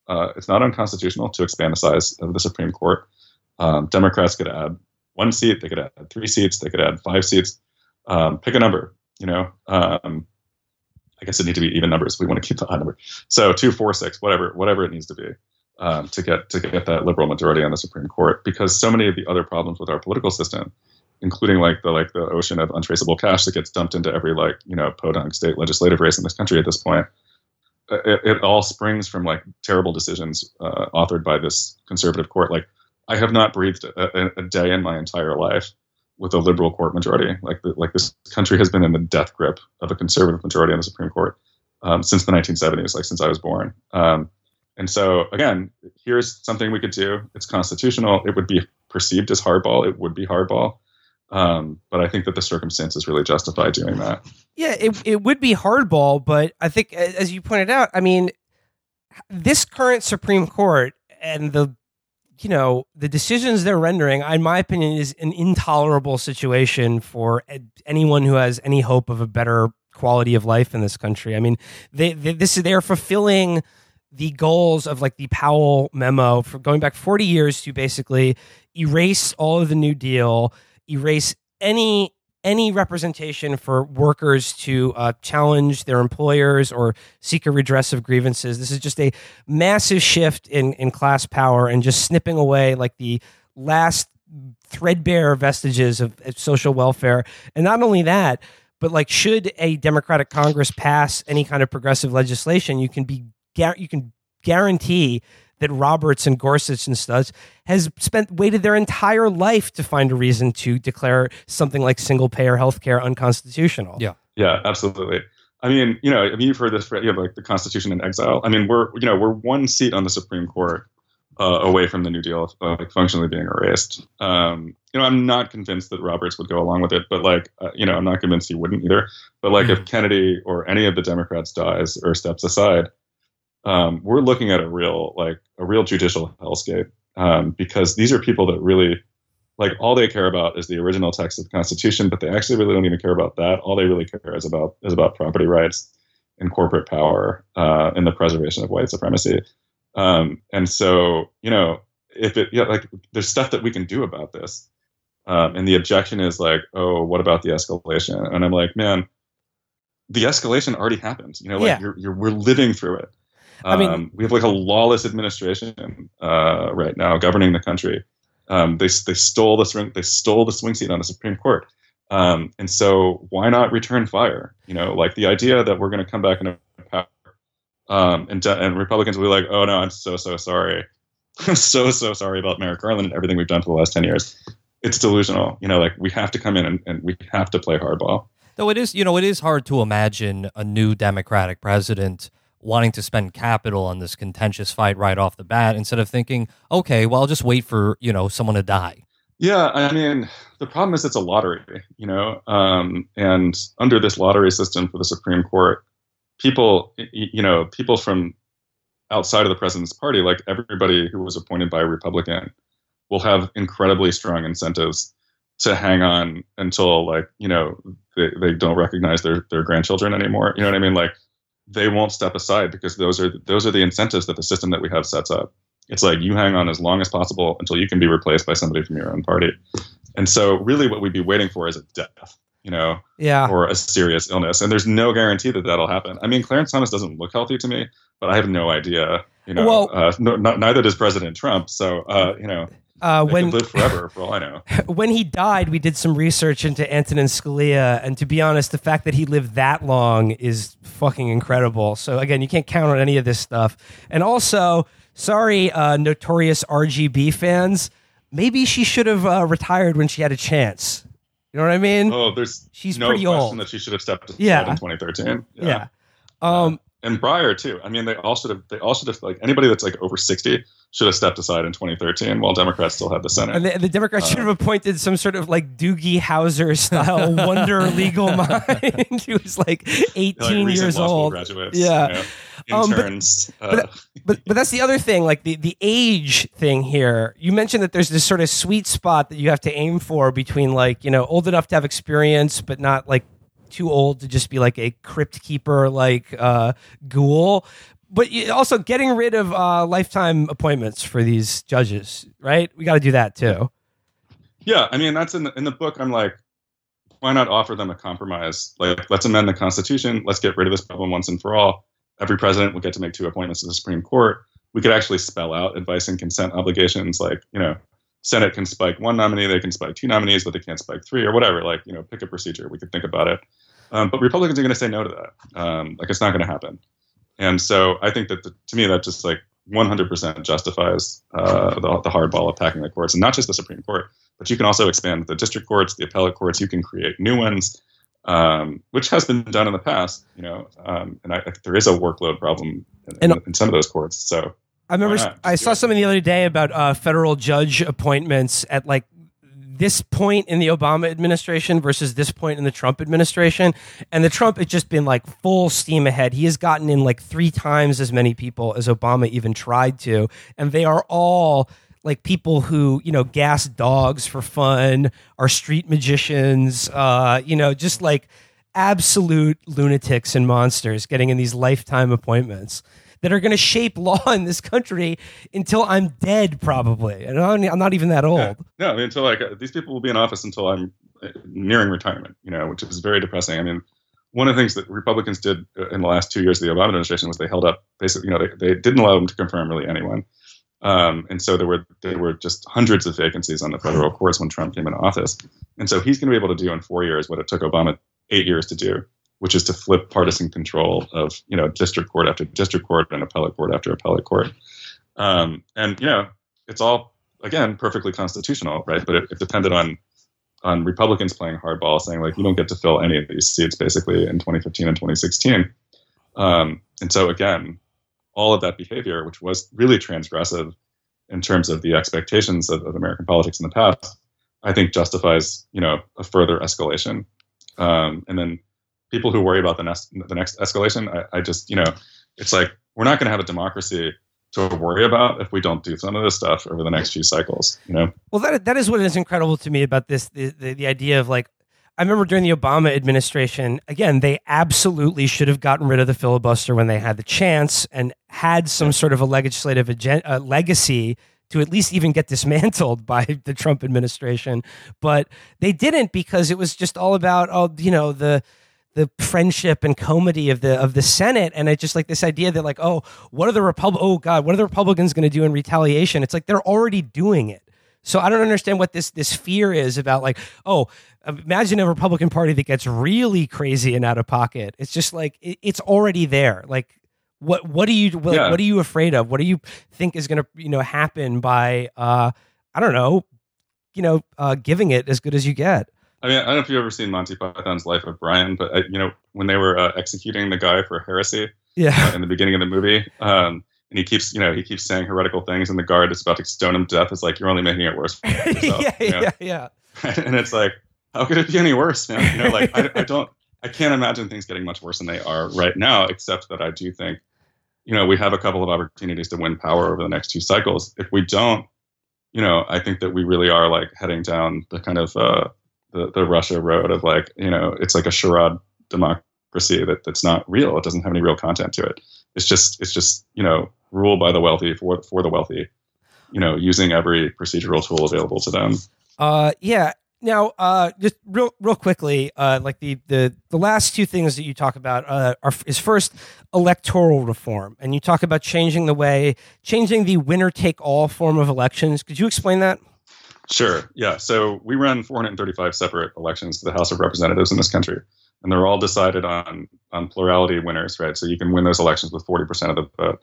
S4: uh, it's not unconstitutional to expand the size of the Supreme Court. Um, Democrats could add one seat, they could add three seats, they could add five seats. Um, pick a number, you know. Um, I guess it need to be even numbers. We want to keep the odd number. So two, four, six, whatever, whatever it needs to be um, to get to get that liberal majority on the Supreme Court. Because so many of the other problems with our political system, including like the like the ocean of untraceable cash that gets dumped into every like you know podunk state legislative race in this country at this point, it, it all springs from like terrible decisions uh, authored by this conservative court. Like I have not breathed a, a day in my entire life with a liberal court majority. Like the, like this country has been in the death grip of a conservative majority on the Supreme Court um, since the nineteen seventies, like since I was born. Um, and so again, here's something we could do. It's constitutional. It would be perceived as hardball. It would be hardball. Um, but I think that the circumstances really justify doing that.
S1: Yeah, it it would be hardball, but I think, as you pointed out, I mean, this current Supreme Court and the you know, the decisions they're rendering, in my opinion, is an intolerable situation for anyone who has any hope of a better quality of life in this country. I mean, they, they this they're fulfilling the goals of like the Powell memo for going back forty years to basically erase all of the New Deal, erase any any representation for workers to uh, challenge their employers or seek a redress of grievances. This is just a massive shift in, in class power and just snipping away like the last threadbare vestiges of, of social welfare. And not only that, but like should a Democratic Congress pass any kind of progressive legislation, you can be you can guarantee that Roberts and Gorsuch and stuff has spent waited their entire life to find a reason to declare something like single payer healthcare unconstitutional.
S2: Yeah,
S4: yeah, absolutely. I mean, you know, I mean, you've heard this, you have like the Constitution in exile. I mean, we're you know we're one seat on the Supreme Court uh, away from the New Deal uh, like functionally being erased. Um, you know, I'm not convinced that Roberts would go along with it, but like, uh, you know, I'm not convinced he wouldn't either. But like, mm-hmm. if Kennedy or any of the Democrats dies or steps aside, Um, we're looking at a real, like a real judicial hellscape um, because these are people that really, like, all they care about is the original text of the Constitution, but they actually really don't even care about that. All they really care is about is about property rights and corporate power uh, and the preservation of white supremacy. Um, and so, you know, if it, yeah, like, there's stuff that we can do about this, um, and the objection is like, oh, what about the escalation? And I'm like, man, the escalation already happened. You know, like,
S1: yeah.
S4: you're, you're we're living through it. I mean, um, we have like a lawless administration uh, right now governing the country. Um, they they stole the swing they stole the swing seat on the Supreme Court, um, and so why not return fire? You know, like the idea that we're going to come back into power, um, and and Republicans will be like, oh no, I'm so so sorry, I'm so so sorry about Merrick Garland and everything we've done for the last ten years. It's delusional. You know, like we have to come in and, and we have to play hardball.
S2: Though it is, you know, it is hard to imagine a new Democratic president wanting to spend capital on this contentious fight right off the bat instead of thinking, okay, well, I'll just wait for, you know, someone to die.
S4: Yeah, I mean, the problem is it's a lottery, you know, um, and under this lottery system for the Supreme Court, people, you know, people from outside of the president's party, like everybody who was appointed by a Republican, will have incredibly strong incentives to hang on until, like, you know, they, they don't recognize their, their grandchildren anymore. You know what I mean? Like, they won't step aside because those are those are the incentives that the system that we have sets up. It's like you hang on as long as possible until you can be replaced by somebody from your own party. And so really what we'd be waiting for is a death, you know,
S1: yeah.
S4: or a serious illness. And there's no guarantee that that'll happen. I mean, Clarence Thomas doesn't look healthy to me, but I have no idea, you know,
S1: well,
S4: uh, no, not, neither does President Trump. So, uh, you know,
S1: Uh, when
S4: live forever, for all I know.
S1: When he died, we did some research into Antonin Scalia, and to be honest, the fact that he lived that long is fucking incredible. So again, you can't count on any of this stuff. And also, sorry, uh, notorious R G B fans, maybe she should have uh, retired when she had a chance. You know what I mean?
S4: Oh, there's
S1: she's
S4: no
S1: pretty
S4: question
S1: old.
S4: that she should have stepped aside
S1: yeah.
S4: in twenty thirteen.
S1: Yeah. yeah. Um,
S4: and Breyer too. I mean, they all should have. They all should have. Like anybody that's like over sixty should have stepped aside in twenty thirteen, while Democrats still had the Senate.
S1: And the, the Democrats uh, should have appointed some sort of like Doogie Howser style wonder legal mind who was like eighteen
S4: like
S1: years
S4: law school
S1: old.
S4: Graduates,
S1: yeah,
S4: you know, interns.
S1: Um, but,
S4: uh,
S1: but, but but that's the other thing. Like the the age thing here. You mentioned that there's this sort of sweet spot that you have to aim for between like you know old enough to have experience, but not like too old to just be like a crypt keeper like uh, ghoul. but you, also getting rid of uh, lifetime appointments for these judges, right? We got to do that too.
S4: Yeah, I mean, that's in the, in the book. I'm like, why not offer them a compromise? Like, let's amend the Constitution. Let's get rid of this problem once and for all. Every president will get to make two appointments to the Supreme Court. We could actually spell out advice and consent obligations. Like, you know, Senate can spike one nominee, they can spike two nominees, but they can't spike three or whatever. Like, you know, pick a procedure. We could think about it. Um, but Republicans are going to say no to that. Um, like, it's not going to happen. And so I think that, the, to me, that just like one hundred percent justifies uh, the, the hardball of packing the courts, and not just the Supreme Court. But you can also expand the district courts, the appellate courts. You can create new ones, um, which has been done in the past. You know, um, and I, I think there is a workload problem in,
S1: and,
S4: in, in some of those courts. So
S1: I remember I saw something the other day about uh, federal judge appointments at like this point in the Obama administration versus this point in the Trump administration. And the Trump had just been like full steam ahead. He has gotten in like three times as many people as Obama even tried to, and they are all like people who, you know, gas dogs for fun, are street magicians, uh, you know, just like absolute lunatics and monsters getting in these lifetime appointments that are going to shape law in this country until I'm dead, probably. And I'm I'm not even that old.
S4: Yeah. No, I mean, until like uh, these people will be in office until I'm uh, nearing retirement, you know, which is very depressing. I mean, one of the things that Republicans did in the last two years of the Obama administration was they held up basically, you know, they, they didn't allow them to confirm really anyone. Um, and so there were there were just hundreds of vacancies on the federal courts when Trump came into office. And so he's going to be able to do in four years what it took Obama eight years to do, which is to flip partisan control of, you know, district court after district court and appellate court after appellate court. Um, and, you know, it's all, again, perfectly constitutional, right? But it, it depended on on Republicans playing hardball, saying, like, you don't get to fill any of these seats, basically, in twenty fifteen and twenty sixteen. Um, and so, again, all of that behavior, which was really transgressive in terms of the expectations of, of American politics in the past, I think justifies, you know, a further escalation. Um, and then people who worry about the next, the next escalation, I, I just, you know, it's like, we're not going to have a democracy to worry about if we don't do some of this stuff over the next few cycles, you know?
S1: Well, that that is what is incredible to me about this, the, the, the idea of like, I remember during the Obama administration, again, they absolutely should have gotten rid of the filibuster when they had the chance and had some sort of a legislative agen- uh, legacy to at least even get dismantled by the Trump administration. But they didn't, because it was just all about, oh, you know, the the friendship and comity of the of the Senate. And it's just like this idea that like, oh, what are the Repub- oh God, what are the Republicans going to do in retaliation? It's like they're already doing it. So I don't understand what this this fear is about, like, oh, imagine a Republican Party that gets really crazy and out of pocket. It's just like, it, it's already there. Like, what what are you what,
S4: yeah.
S1: what are you afraid of? What do you think is going to, you know, happen by, uh, I don't know, you know, uh, giving it as good as you get?
S4: I mean, I don't know if you've ever seen Monty Python's Life of Brian, but, uh, you know, when they were uh, executing the guy for heresy
S1: yeah.
S4: uh, in the beginning of the movie, um, and he keeps, you know, he keeps saying heretical things, and the guard is about to stone him to death. It's like, you're only making it worse for yourself.
S1: yeah,
S4: you know?
S1: yeah, yeah.
S4: And it's like, how could it be any worse, man? You know, like, I, I don't, I can't imagine things getting much worse than they are right now, except that I do think, you know, we have a couple of opportunities to win power over the next two cycles. If we don't, you know, I think that we really are like heading down the kind of uh, the, the Russia road of like, you know, it's like a charade democracy that, that's not real. It doesn't have any real content to it. It's just, it's just, you know, ruled by the wealthy for for the wealthy, you know, using every procedural tool available to them.
S1: Uh, yeah. Now, uh, just real, real quickly, uh, like the, the, the last two things that you talk about uh, are is first electoral reform, and you talk about changing the way, changing the winner take all form of elections. Could you explain that?
S4: Sure. Yeah. So we run four hundred thirty-five separate elections to the House of Representatives in this country, and they're all decided on on plurality winners, right? So you can win those elections with forty percent of the vote.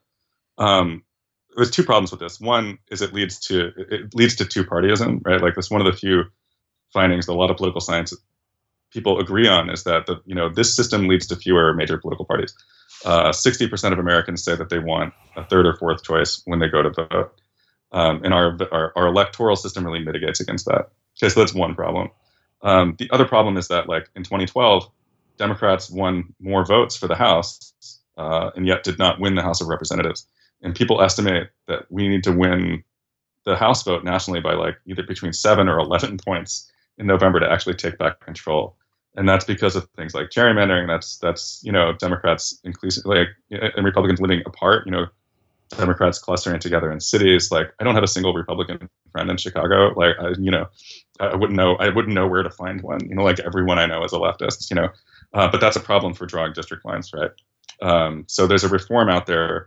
S4: Um, there's two problems with this. One is it leads to it leads to two-partyism, right? Like, that's one of the few findings that a lot of political science people agree on, is that the you know this system leads to fewer major political parties. Uh, sixty percent of Americans say that they want a third or fourth choice when they go to vote, um, and our, our our electoral system really mitigates against that. Okay, so that's one problem. Um, the other problem is that, like, in twenty twelve, Democrats won more votes for the House, uh, and yet did not win the House of Representatives. And people estimate that we need to win the House vote nationally by like either between seven or eleven points in November to actually take back control. And that's because of things like gerrymandering. That's that's you know Democrats increasingly like, and Republicans living apart. You know, Democrats clustering together in cities. Like I don't have a single Republican friend in Chicago. Like I, you know, I wouldn't know. I wouldn't know where to find one. You know, like everyone I know is a leftist. You know, uh, but that's a problem for drawing district lines, right? Um, so there's a reform out there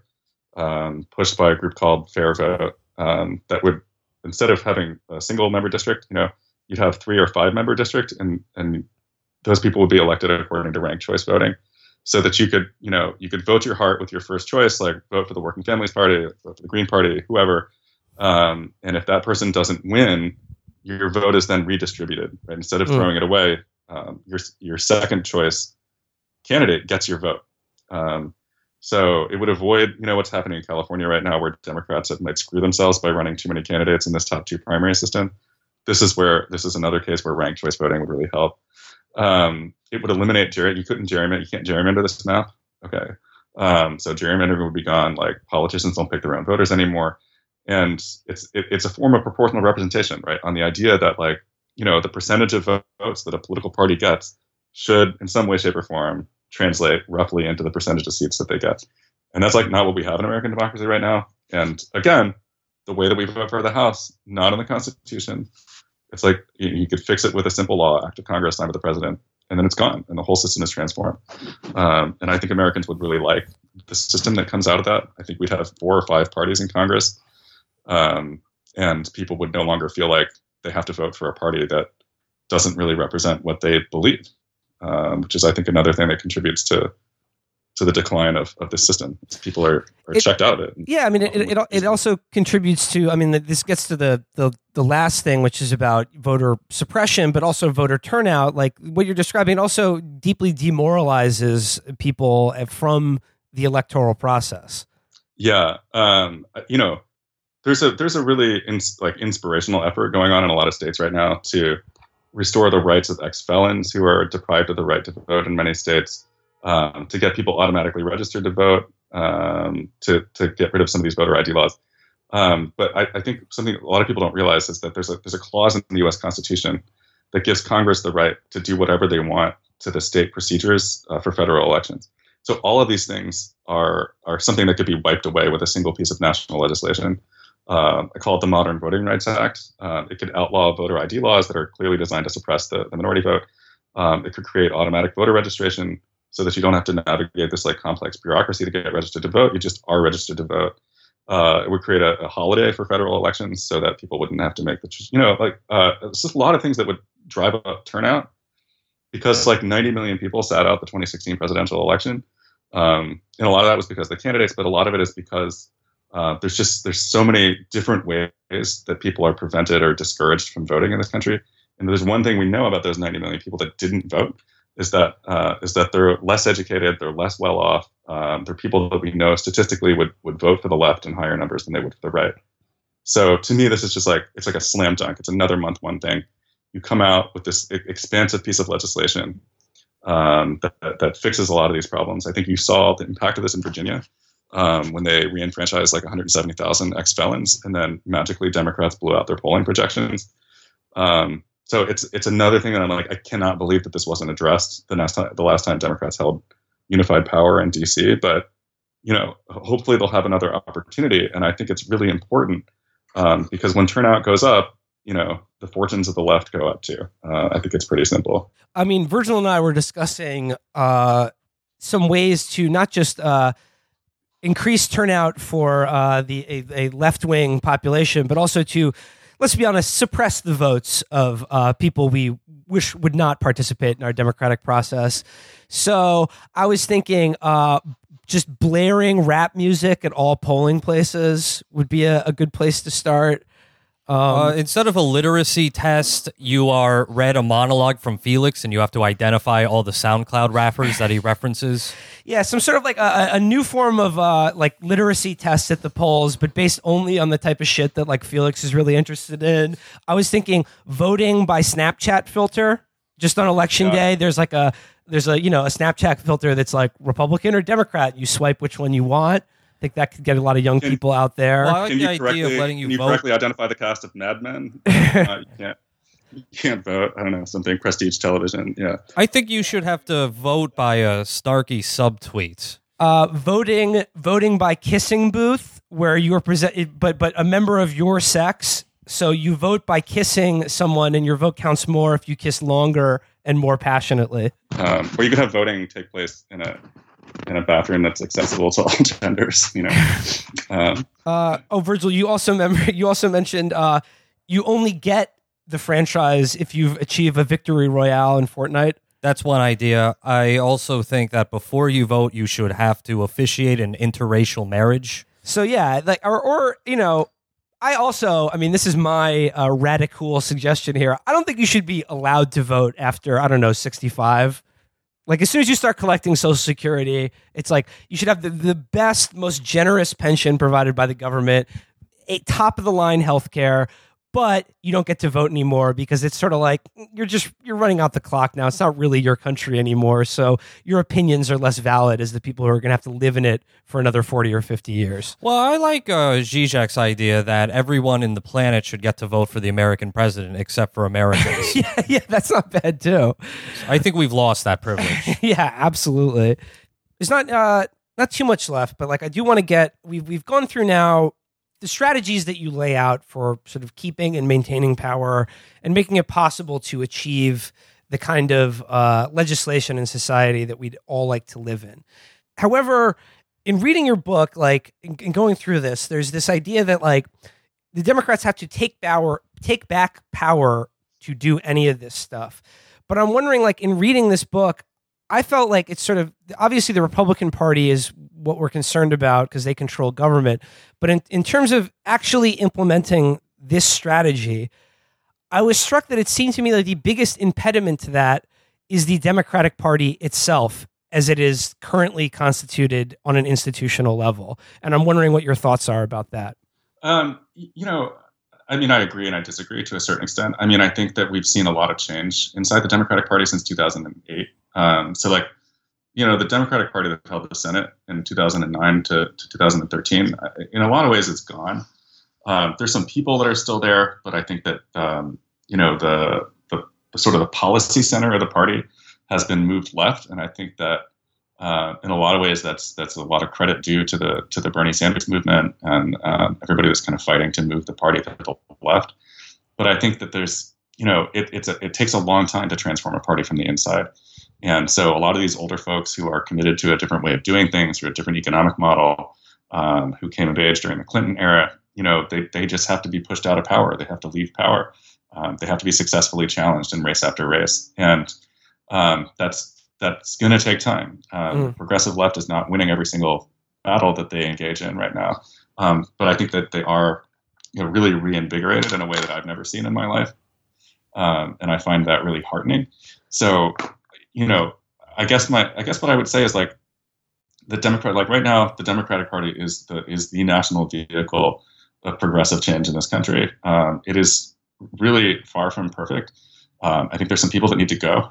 S4: um, pushed by a group called Fair Vote um, that would, instead of having a single member district, you know, you'd have three or five member district, and and those people would be elected according to ranked choice voting, so that you could, you know, you could vote your heart with your first choice, like vote for the Working Families Party, vote for the Green Party, whoever. Um, and if that person doesn't win, your vote is then redistributed, right? Instead of throwing mm. it away, um, your your second choice candidate gets your vote. Um, so it would avoid, you know, what's happening in California right now, where Democrats might screw themselves by running too many candidates in this top two primary system. This is where this is another case where ranked choice voting would really help. Um, it would eliminate gerry. You couldn't gerrymander. You can't gerrymander this map. Okay. Um, so gerrymandering would be gone. Like politicians don't pick their own voters anymore. And it's, it, it's a form of proportional representation, right? On the idea that like, you know, the percentage of votes that a political party gets should in some way, shape or form translate roughly into the percentage of seats that they get. And that's like not what we have in American democracy right now. And again, the way that we vote for the House, not in the Constitution. It's like you, you could fix it with a simple law, act of Congress, signed by the president, and then it's gone, and the whole system is transformed. Um, and I think Americans would really like the system that comes out of that. I think we'd have four or five parties in Congress, um, and people would no longer feel like they have to vote for a party that doesn't really represent what they believe, um, which is, I think, another thing that contributes to to the decline of, of the system. People are, are
S1: it,
S4: checked out of it.
S1: Yeah, I mean, it, it it also contributes to, I mean, this gets to the, the, the last thing, which is about voter suppression, but also voter turnout. Like what you're describing also deeply demoralizes people from the electoral process.
S4: Yeah. Um, you know, there's a there's a really ins, like inspirational effort going on in a lot of states right now to restore the rights of ex-felons who are deprived of the right to vote in many states. Um, to get people automatically registered to vote, um, to to get rid of some of these voter I D laws. Um, but I, I think something a lot of people don't realize is that there's a there's a clause in the U S Constitution that gives Congress the right to do whatever they want to the state procedures uh, for federal elections. So all of these things are are something that could be wiped away with a single piece of national legislation. Uh, I call it the Modern Voting Rights Act. Uh, it could outlaw voter I D laws that are clearly designed to suppress the, the minority vote. Um, it could create automatic voter registration, so that you don't have to navigate this like complex bureaucracy to get registered to vote. You just are registered to vote. Uh, it would create a, a holiday for federal elections so that people wouldn't have to make the, you know, like uh, it's just a lot of things that would drive up turnout, because like ninety million people sat out the twenty sixteen presidential election. Um, and a lot of that was because of the candidates, but a lot of it is because uh, there's just, there's so many different ways that people are prevented or discouraged from voting in this country. And there's one thing we know about those ninety million people that didn't vote, is that uh, is that they're less educated, they're less well off. Um, they're people that we know statistically would would vote for the left in higher numbers than they would for the right. So to me, this is just like, it's like a slam dunk. It's another month one thing. You come out with this expansive piece of legislation um, that, that fixes a lot of these problems. I think you saw the impact of this in Virginia um, when they reenfranchised like one hundred seventy thousand ex-felons, and then magically Democrats blew out their polling projections. Um, So it's it's another thing that I'm like, I cannot believe that this wasn't addressed the last time the last time Democrats held unified power in D C. But you know, hopefully they'll have another opportunity, and I think it's really important um, because when turnout goes up, you know, the fortunes of the left go up too. Uh, I think it's pretty simple.
S1: I mean, Virgil and I were discussing uh, some ways to not just uh, increase turnout for uh, the a, a left wing population, but also to, let's be honest, suppress the votes of uh, people we wish would not participate in our democratic process. So I was thinking uh, just blaring rap music at all polling places would be a, a good place to start. Um,
S2: uh, instead of a literacy test, you are read a monologue from Felix, and you have to identify all the SoundCloud rappers that he references.
S1: Yeah, some sort of like a, a new form of uh, like literacy test at the polls, but based only on the type of shit that like Felix is really interested in. I was thinking voting by Snapchat filter. Just on election yeah. day, there's like a there's a you know a Snapchat filter that's like Republican or Democrat. You swipe which one you want. I think that could get a lot of young
S4: can,
S1: people out there.
S2: Well, I like
S4: can
S2: the
S4: you
S2: idea
S4: correctly,
S2: of letting you
S4: can you
S2: vote.
S4: correctly identify the cast of Mad Men? uh, you can't. you can't vote. I don't know, something prestige television. Yeah.
S2: I think you should have to vote by a snarky subtweet.
S1: Uh, voting, voting by kissing booth, where you are present, but but a member of your sex. So you vote by kissing someone, and your vote counts more if you kiss longer and more passionately.
S4: Um, or you could have voting take place in a in a bathroom that's accessible to all genders. You know. Um,
S1: uh, oh, Virgil, you also remember, you also mentioned uh, you only get the franchise if you achieve a victory royale in Fortnite.
S2: That's one idea. I also think that before you vote, you should have to officiate an interracial marriage.
S1: So yeah, like or or you know, I also, I mean, this is my uh, radical suggestion here. I don't think you should be allowed to vote after, I don't know, sixty-five. Like as soon as you start collecting Social Security, it's like you should have the, the best, most generous pension provided by the government, a top of the line healthcare. But you don't get to vote anymore because it's sort of like you're just you're running out the clock now. It's not really your country anymore. So your opinions are less valid as the people who are going to have to live in it for another forty or fifty years.
S2: Well, I like uh, Zizek's idea that everyone in the planet should get to vote for the American president except for Americans.
S1: yeah, yeah, that's not bad too.
S2: I think we've lost that privilege.
S1: yeah, absolutely. There's not uh, not too much left, but like I do want to get we've we've gone through now the strategies that you lay out for sort of keeping and maintaining power and making it possible to achieve the kind of uh, legislation and society that we'd all like to live in. However, in reading your book, like in, in going through this, there's this idea that like the Democrats have to take power, take back power to do any of this stuff. But I'm wondering, like in reading this book, I felt like it's sort of obviously the Republican Party is what we're concerned about because they control government. But in, in terms of actually implementing this strategy, I was struck that it seemed to me like the biggest impediment to that is the Democratic Party itself as it is currently constituted on an institutional level. And I'm wondering what your thoughts are about that.
S4: Um, you know, I mean, I agree and I disagree to a certain extent. I mean, I think that we've seen a lot of change inside the Democratic Party since two thousand eight. Um, so like, you know, the Democratic Party that held the Senate in two thousand nine to, to two thousand thirteen, in a lot of ways it's gone. Um, there's some people that are still there, but I think that, um, you know, the, the, the sort of the policy center of the party has been moved left. And I think that uh, in a lot of ways, that's that's a lot of credit due to the to the Bernie Sanders movement and um, everybody was kind of fighting to move the party to the left. But I think that there's, you know, it, it's a, it takes a long time to transform a party from the inside. And so a lot of these older folks who are committed to a different way of doing things or a different economic model, um, who came of age during the Clinton era, you know, they, they just have to be pushed out of power. They have to leave power. Um, they have to be successfully challenged in race after race. And um, that's that's going to take time. Um, mm. Progressive left is not winning every single battle that they engage in right now. Um, but I think that they are, you know, really reinvigorated in a way that I've never seen in my life. Um, and I find that really heartening. So, you know, I guess my, I guess what I would say is like the Democrat, like right now, the Democratic Party is the, is the national vehicle of progressive change in this country. Um, it is really far from perfect. Um, I think there's some people that need to go,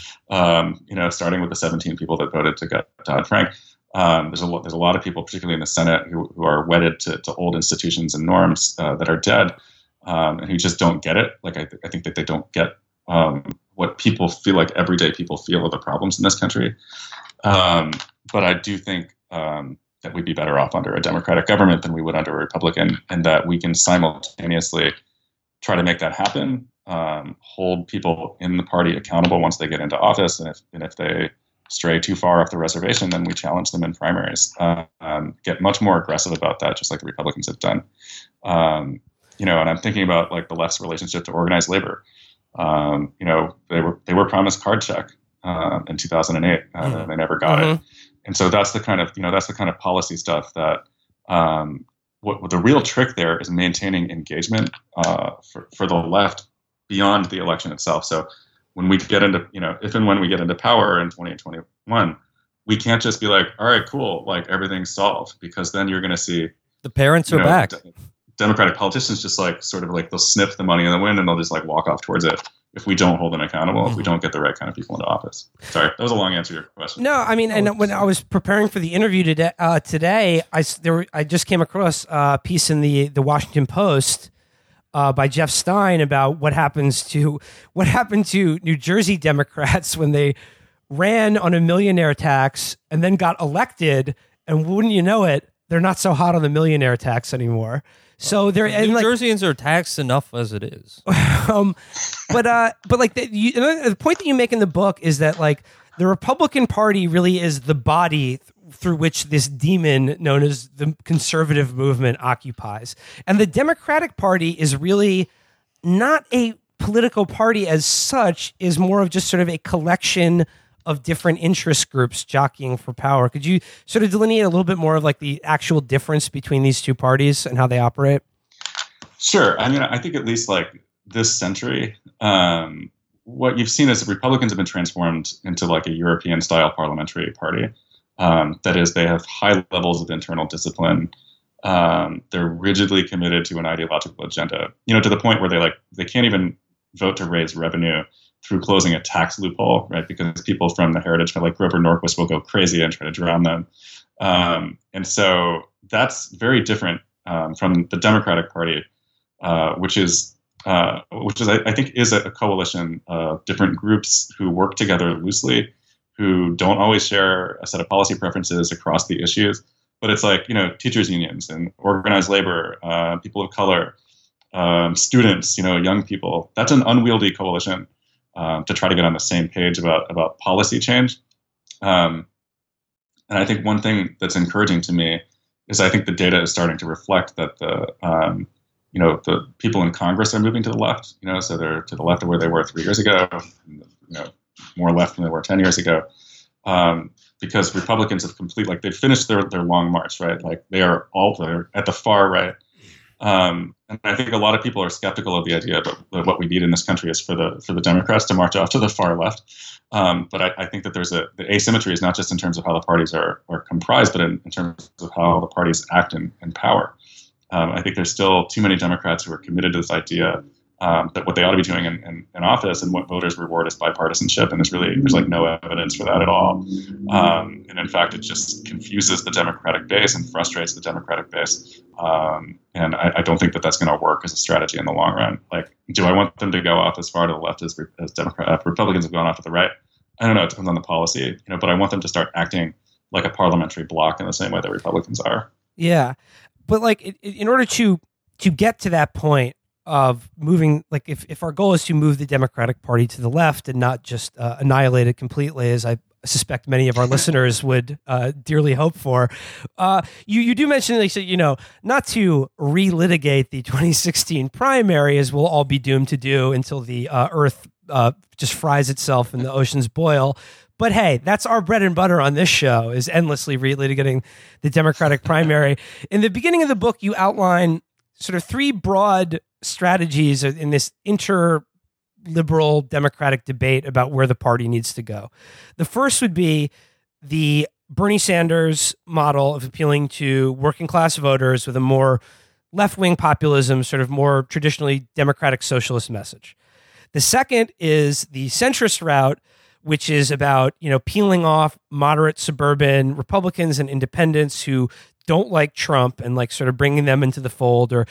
S4: um, you know, starting with the seventeen people that voted to get Dodd-Frank. Um, there's a lot, there's a lot of people, particularly in the Senate, who, who are wedded to, to old institutions and norms uh, that are dead, um, and who just don't get it. Like I, th- I think that they don't get um, what people feel like everyday people feel are the problems in this country. Um, but I do think um, that we'd be better off under a Democratic government than we would under a Republican, and that we can simultaneously try to make that happen, um, hold people in the party accountable once they get into office, and if, and if they stray too far off the reservation, then we challenge them in primaries. Uh, um, get much more aggressive about that, just like the Republicans have done. Um, you know, and I'm thinking about like the left's relationship to organized labor. Um, you know, they were they were promised card check uh, in two thousand eight, uh, mm-hmm. and they never got mm-hmm. it. And so that's the kind of you know that's the kind of policy stuff that um, what, what the real trick there is maintaining engagement uh, for for the left beyond the election itself. So when we get into, you know, if and when we get into power in twenty twenty-one, we can't just be like, all right, cool, like everything's solved, because then you're going to see
S2: the parents are know, back.
S4: D- Democratic politicians just like sort of like they'll sniff the money in the wind and they'll just like walk off towards it if we don't hold them accountable, mm-hmm. if we don't get the right kind of people into office. Sorry, that was a long answer to your question.
S1: No, I mean, and when I was preparing for the interview today, uh, today I there were, I just came across a piece in the the Washington Post uh, by Jeff Stein about what happens to what happened to New Jersey Democrats when they ran on a millionaire tax and then got elected, and wouldn't you know it, they're not so hot on the millionaire tax anymore. So they're
S2: New
S1: like,
S2: Jerseyans are taxed enough as it is.
S1: um, but uh, but like the, you, the point that you make in the book is that like the Republican Party really is the body th- through which this demon known as the conservative movement occupies, and the Democratic Party is really not a political party as such, is more of just sort of a collection of different interest groups jockeying for power. Could you sort of delineate a little bit more of like the actual difference between these two parties and how they operate?
S4: Sure. I mean, I think at least like this century, um, what you've seen is that Republicans have been transformed into like a European style parliamentary party. Um, that is, they have high levels of internal discipline. Um, they're rigidly committed to an ideological agenda, you know, to the point where they like, they can't even vote to raise revenue through closing a tax loophole, right? Because people from the heritage, like Grover Norquist, will go crazy and try to drown them. Um, and so that's very different um, from the Democratic Party, uh, which is, uh, which is I, I think, is a, a coalition of different groups who work together loosely, who don't always share a set of policy preferences across the issues. But it's like, you know, teachers unions and organized labor, uh, people of color, um, students, you know, young people. That's an unwieldy coalition. Um, to try to get on the same page about about policy change. Um, and I think one thing that's encouraging to me is I think the data is starting to reflect that the um, you know the people in Congress are moving to the left. You know, so they're to the left of where they were three years ago. You know, more left than they were ten years ago. Um, because Republicans have complete like they've finished their their long march, right? Like they are all they're at the far right. Um, and I think a lot of people are skeptical of the idea that, that what we need in this country is for the for the Democrats to march off to the far left. Um, but I, I think that there's a the asymmetry is not just in terms of how the parties are are comprised, but in, in terms of how the parties act in, in power. Um, I think there's still too many Democrats who are committed to this idea um, that what they ought to be doing in, in, in office and what voters reward is bipartisanship, and there's really there's like no evidence for that at all. Um, and in fact, it just confuses the Democratic base and frustrates the Democratic base. Um, and I, I don't think that that's going to work as a strategy in the long run. Like, do I want them to go off as far to the left as, as Democrat, uh, Republicans have gone off to the right? I don't know. It depends on the policy, you know. But I want them to start acting like a parliamentary bloc in the same way that Republicans are.
S1: Yeah, but like it, it, in order to to get to that point of moving, like if, if our goal is to move the Democratic Party to the left and not just uh, annihilate it completely, as I suspect many of our listeners would uh, dearly hope for, uh, you you do mention, like, so, you know, not to relitigate the twenty sixteen primary, as we'll all be doomed to do until the uh, Earth uh, just fries itself and the oceans boil. But hey, that's our bread and butter on this show, is endlessly relitigating the Democratic primary. In the beginning of the book, you outline sort of three broad strategies in this inter-liberal democratic debate about where the party needs to go. The first would be the Bernie Sanders model of appealing to working class voters with a more left-wing populism, sort of more traditionally democratic socialist message. The second is the centrist route, which is about, you know, peeling off moderate suburban Republicans and independents who don't like Trump and like sort of bringing them into the fold, or,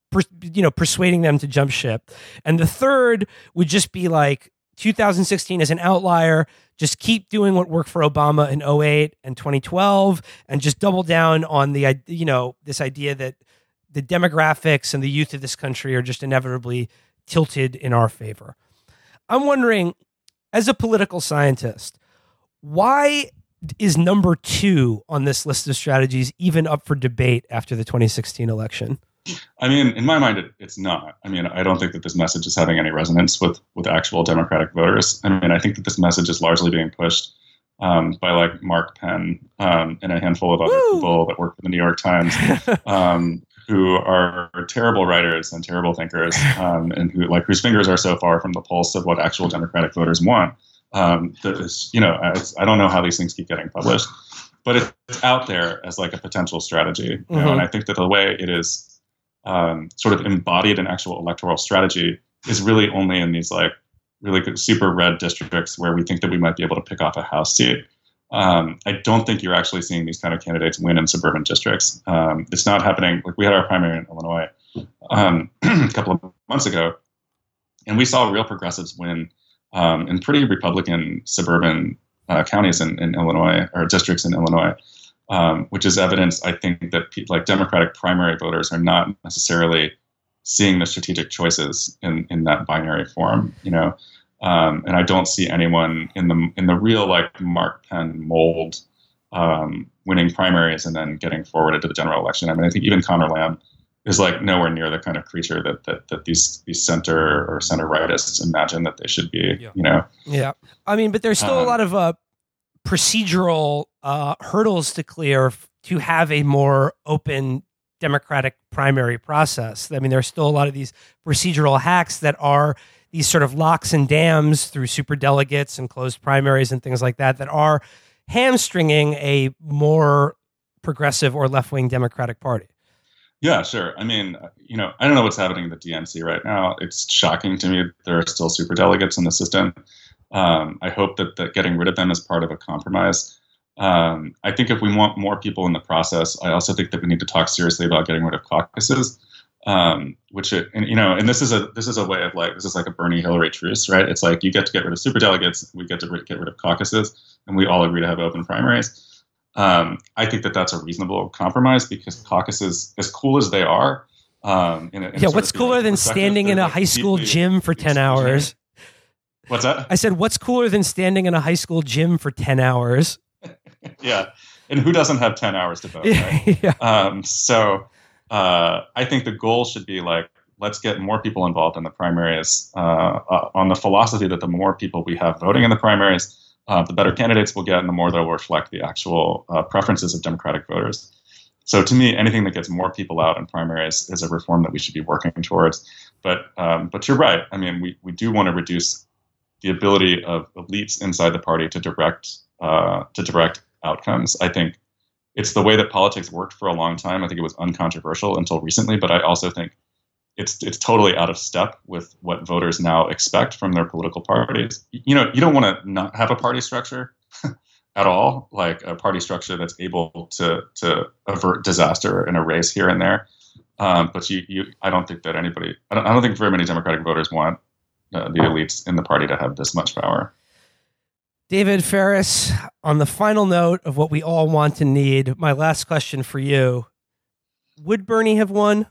S1: you know, persuading them to jump ship. And the third would just be like two thousand sixteen as an outlier, just keep doing what worked for Obama in oh eight and twenty twelve, and just double down on the, you know, this idea that the demographics and the youth of this country are just inevitably tilted in our favor. I'm wondering, as a political scientist, why is number two on this list of strategies even up for debate after the twenty sixteen election?
S4: I mean, in my mind, it, it's not. I mean, I don't think that this message is having any resonance with, with actual Democratic voters. I mean, I think that this message is largely being pushed um, by like Mark Penn um, and a handful of other Woo! people that work for the New York Times, um, who are terrible writers and terrible thinkers, um, and who like whose fingers are so far from the pulse of what actual Democratic voters want. Um, that is, you know, it's, I don't know how these things keep getting published, but it's out there as like a potential strategy. You mm-hmm. know, and I think that the way it is um, sort of embodied in actual electoral strategy is really only in these like really good, super red districts where we think that we might be able to pick off a House seat. Um, I don't think you're actually seeing these kind of candidates win in suburban districts. Um, it's not happening. Like we had our primary in Illinois um, a couple of months ago, and we saw real progressives win um, in pretty Republican suburban uh, counties in, in Illinois, or districts in Illinois, um, which is evidence, I think, that pe- like Democratic primary voters are not necessarily seeing the strategic choices in, in that binary form, you know. Um, and I don't see anyone in the in the real like Mark Penn mold um, winning primaries and then getting forwarded to the general election. I mean, I think even Conor Lamb is like nowhere near the kind of creature that that, that these these center or center rightists imagine that they should be.
S1: Yeah.
S4: You know.
S1: Yeah, I mean, but there's still um, a lot of uh, procedural uh, hurdles to clear f- to have a more open democratic primary process. I mean, there's still a lot of these procedural hacks that are these sort of locks and dams through super delegates and closed primaries and things like that that are hamstringing a more progressive or left-wing Democratic Party.
S4: Yeah, sure. I mean, you know, I don't know what's happening in the D N C right now. It's shocking to me there are still super delegates in the system. Um, I hope that, that getting rid of them is part of a compromise. Um, I think if we want more people in the process, I also think that we need to talk seriously about getting rid of caucuses. Um, which it, and you know, and this is a this is a way of like this is like a Bernie Hillary truce, right? It's like you get to get rid of superdelegates, we get to re- get rid of caucuses, and we all agree to have open primaries. Um, I think that that's a reasonable compromise because caucuses, as cool as they are, um, in a, in
S1: yeah, what's cooler than standing in a
S4: like
S1: high school
S4: deeply,
S1: gym for ten hours?
S4: What's that?
S1: I said, what's cooler than standing in a high school gym for ten hours?
S4: Yeah, and who doesn't have ten hours to vote? Right?
S1: yeah.
S4: Um, so. Uh, I think the goal should be like, let's get more people involved in the primaries uh, uh, on the philosophy that the more people we have voting in the primaries, uh, the better candidates we'll get and the more they'll reflect the actual uh, preferences of Democratic voters. So to me, anything that gets more people out in primaries is a reform that we should be working towards. But um, but you're right. I mean, we, we do want to reduce the ability of elites inside the party to direct uh, to direct outcomes. I think it's the way that politics worked for a long time. I think it was uncontroversial until recently, but I also think it's it's totally out of step with what voters now expect from their political parties. You know, you don't want to not have a party structure at all, like a party structure that's able to to avert disaster in a race here and there. Um, but you, you, I don't think that anybody, I don't, I don't think very many Democratic voters want uh, the elites in the party to have this much power.
S1: David Faris, on the final note of what we all want and need, my last question for you. Would Bernie have won?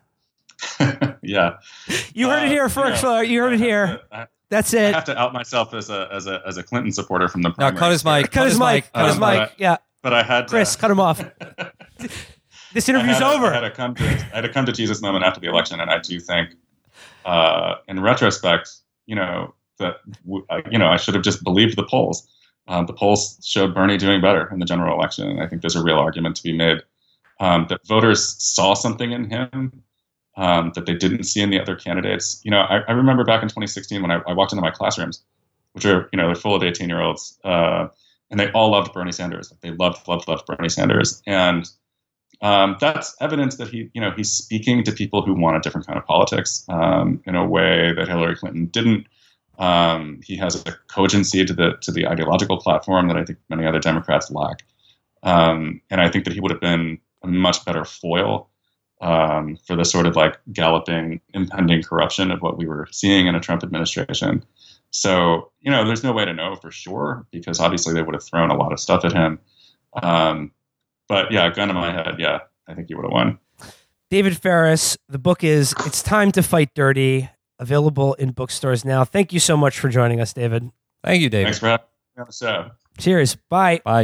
S4: Yeah.
S1: You heard uh, it here first. You, know, you heard it here.
S4: To, I,
S1: That's it.
S4: I have to out myself as a as a as a Clinton supporter from the primary.
S2: No, cut his mic.
S1: Cut, cut his mic. Cut um, his mic. Yeah.
S4: But I had to,
S1: Chris, cut him off. This interview's
S4: I
S1: over.
S4: A, I had a come to I had a come to Jesus moment after the election, and I do think, uh, in retrospect, you know that you know I should have just believed the polls. Um, the polls showed Bernie doing better in the general election, and I think there's a real argument to be made um, that voters saw something in him um, that they didn't see in the other candidates. You know, I, I remember back in twenty sixteen when I, I walked into my classrooms, which are, you know, they're full of eighteen-year-olds, uh, and they all loved Bernie Sanders. They loved, loved, loved Bernie Sanders, and um, that's evidence that he, you know, he's speaking to people who want a different kind of politics um, in a way that Hillary Clinton didn't. Um, he has a cogency to the to the ideological platform that I think many other Democrats lack, um, and I think that he would have been a much better foil um, for the sort of like galloping, impending corruption of what we were seeing in a Trump administration. So, you know, there's no way to know for sure because obviously they would have thrown a lot of stuff at him. Um, but yeah, gun to my head, yeah, I think he would have won.
S1: David Faris, the book is It's Time to Fight Dirty. Available in bookstores now. Thank you so much for joining us, David.
S2: Thank you, David.
S4: Thanks for having me on the show.
S1: Cheers. Bye.
S2: Bye.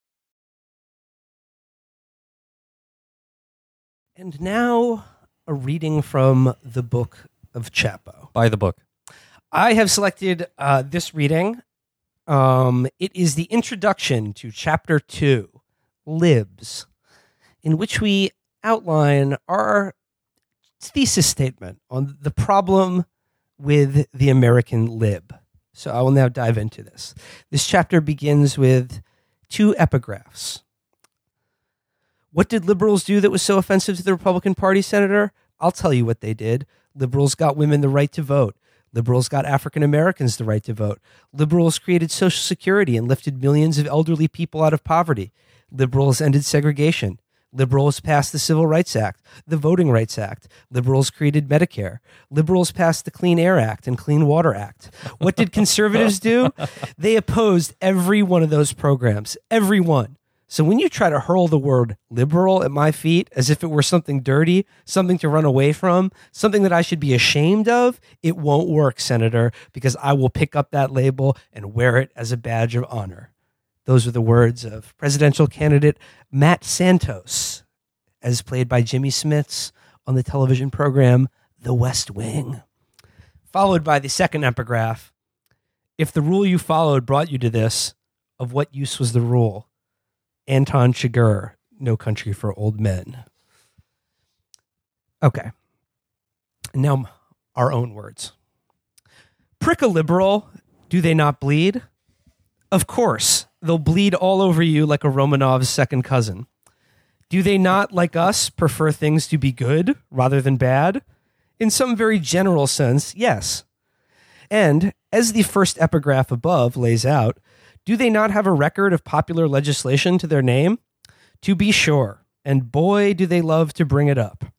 S1: And now a reading from the Book of Chapo.
S2: By the book.
S1: I have selected uh, this reading. Um, it is the introduction to Chapter two, Libs, in which we outline our thesis statement on the problem with the American lib. So I will now dive into this. This chapter begins with two epigraphs. What did liberals do that was so offensive to the Republican Party, Senator? I'll tell you what they did. Liberals got women the right to vote. Liberals got African Americans the right to vote. Liberals created Social Security and lifted millions of elderly people out of poverty. Liberals ended segregation. Liberals passed the Civil Rights Act, the Voting Rights Act. Liberals created Medicare. Liberals passed the Clean Air Act and Clean Water Act. What did conservatives do? They opposed every one of those programs, every one. So when you try to hurl the word liberal at my feet as if it were something dirty, something to run away from, something that I should be ashamed of, it won't work, Senator, because I will pick up that label and wear it as a badge of honor. Those are the words of presidential candidate Matt Santos, as played by Jimmy Smits on the television program The West Wing. Followed by the second epigraph. If the rule you followed brought you to this, of what use was the rule? Anton Chigurh, No Country for Old Men. Okay. Now, our own words. Prick a liberal, do they not bleed? Of course, they'll bleed all over you like a Romanov's second cousin. Do they not, like us, prefer things to be good rather than bad? In some very general sense, yes. And, as the first epigraph above lays out, do they not have a record of popular legislation to their name? To be sure, and boy, do they love to bring it up.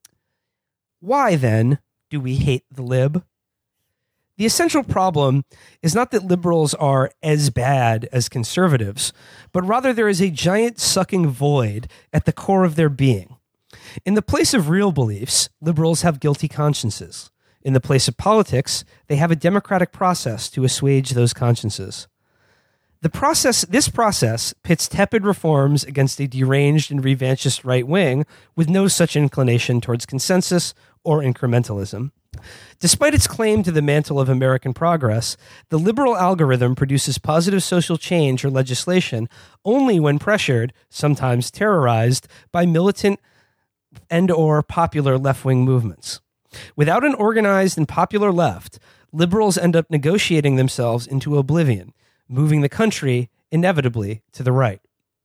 S1: Why, then, do we hate the lib? The essential problem is not that liberals are as bad as conservatives, but rather there is a giant sucking void at the core of their being. In the place of real beliefs, liberals have guilty consciences. In the place of politics, they have a democratic process to assuage those consciences. The process, this process pits tepid reforms against a deranged and revanchist right wing with no such inclination towards consensus or incrementalism. Despite its claim to the mantle of American progress, the liberal algorithm produces positive social change or legislation only when pressured, sometimes terrorized, by militant and or popular left-wing movements. Without an organized and popular left, liberals end up negotiating themselves into oblivion, moving the country inevitably to the right.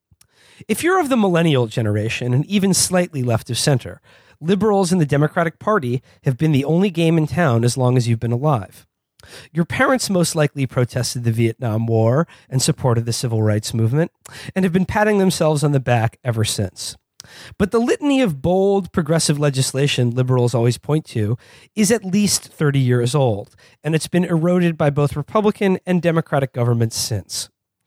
S1: If you're of the millennial generation and even slightly left of center, liberals in the Democratic Party have been the only game in town as long as you've been alive. Your parents most likely protested the Vietnam War and supported the Civil Rights Movement and have been patting themselves on the back ever since. But the litany of bold, progressive legislation liberals always point to is at least thirty years old, and it's been eroded by both Republican and Democratic governments since.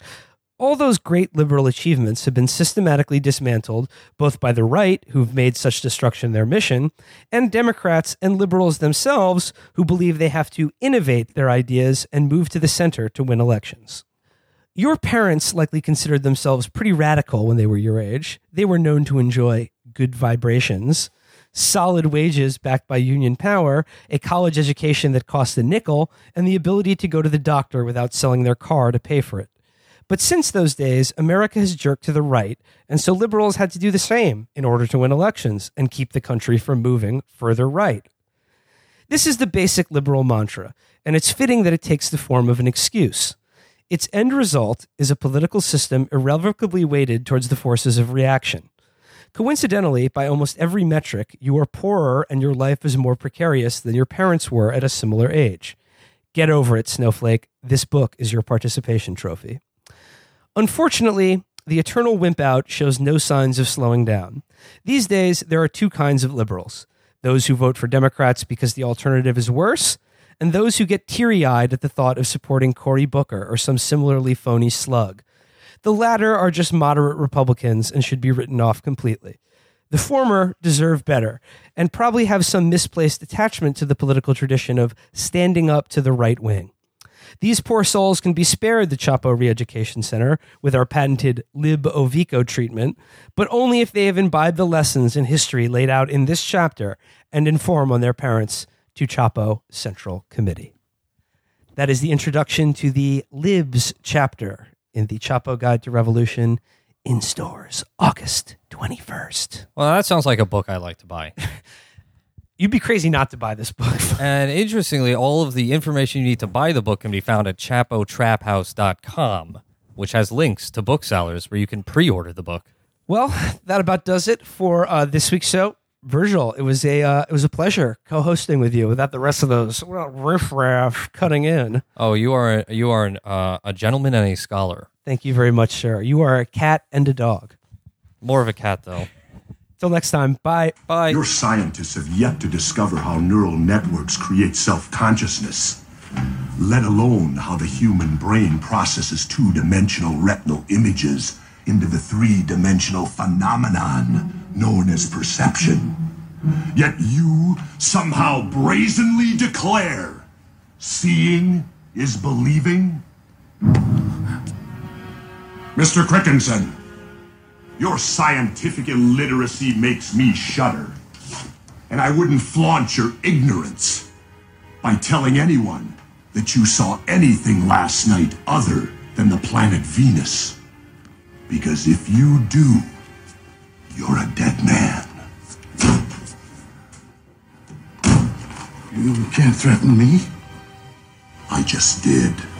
S1: All those great liberal achievements have been systematically dismantled both by the right, who've made such destruction their mission, and Democrats and liberals themselves who believe they have to innovate their ideas and move to the center to win elections. Your parents likely considered themselves pretty radical when they were your age. They were known to enjoy good vibrations, solid wages backed by union power, a college education that cost a nickel, and the ability to go to the doctor without selling their car to pay for it. But since those days, America has jerked to the right, and so liberals had to do the same in order to win elections and keep the country from moving further right. This is the basic liberal mantra, and it's fitting that it takes the form of an excuse. Its end result is a political system irrevocably weighted towards the forces of reaction. Coincidentally, by almost every metric, you are poorer and your life is more precarious than your parents were at a similar age. Get over it, Snowflake. This book is your participation trophy. Unfortunately, the eternal wimp out shows no signs of slowing down. These days, there are two kinds of liberals. Those who vote for Democrats because the alternative is worse, and those who get teary-eyed at the thought of supporting Cory Booker or some similarly phony slug. The latter are just moderate Republicans and should be written off completely. The former deserve better and probably have some misplaced attachment to the political tradition of standing up to the right wing. These poor souls can be spared the Chapo Re-Education Center with our patented Lib-O-Vico treatment, but only if they have imbibed the lessons in history laid out in this chapter and inform on their parents to Chapo Central Committee. That is the introduction to the Libs chapter in the Chapo Guide to Revolution, in stores August twenty-first.
S2: Well, that sounds like a book I'd like to buy.
S1: You'd be crazy not to buy this book.
S2: And interestingly, all of the information you need to buy the book can be found at chapo trap house dot com, which has links to booksellers where you can pre-order the book.
S1: Well, that about does it for uh, this week's show. Virgil, it was a uh, it was a pleasure co-hosting with you without the rest of those well, riff-raff cutting in.
S2: Oh, you are a, you are an, uh, a gentleman and a scholar.
S1: Thank you very much, sir. You are a cat and a dog.
S2: More of a cat, though.
S1: Till next time. Bye.
S2: Bye.
S3: Your scientists have yet to discover how neural networks create self-consciousness, let alone how the human brain processes two-dimensional retinal images into the three-dimensional phenomenon known as perception. Yet you somehow brazenly declare, seeing is believing? Mister Crickenson, your scientific illiteracy makes me shudder. And I wouldn't flaunt your ignorance by telling anyone that you saw anything last night other than the planet Venus. Because if you do, you're a dead man.
S5: You can't threaten me.
S3: I just did.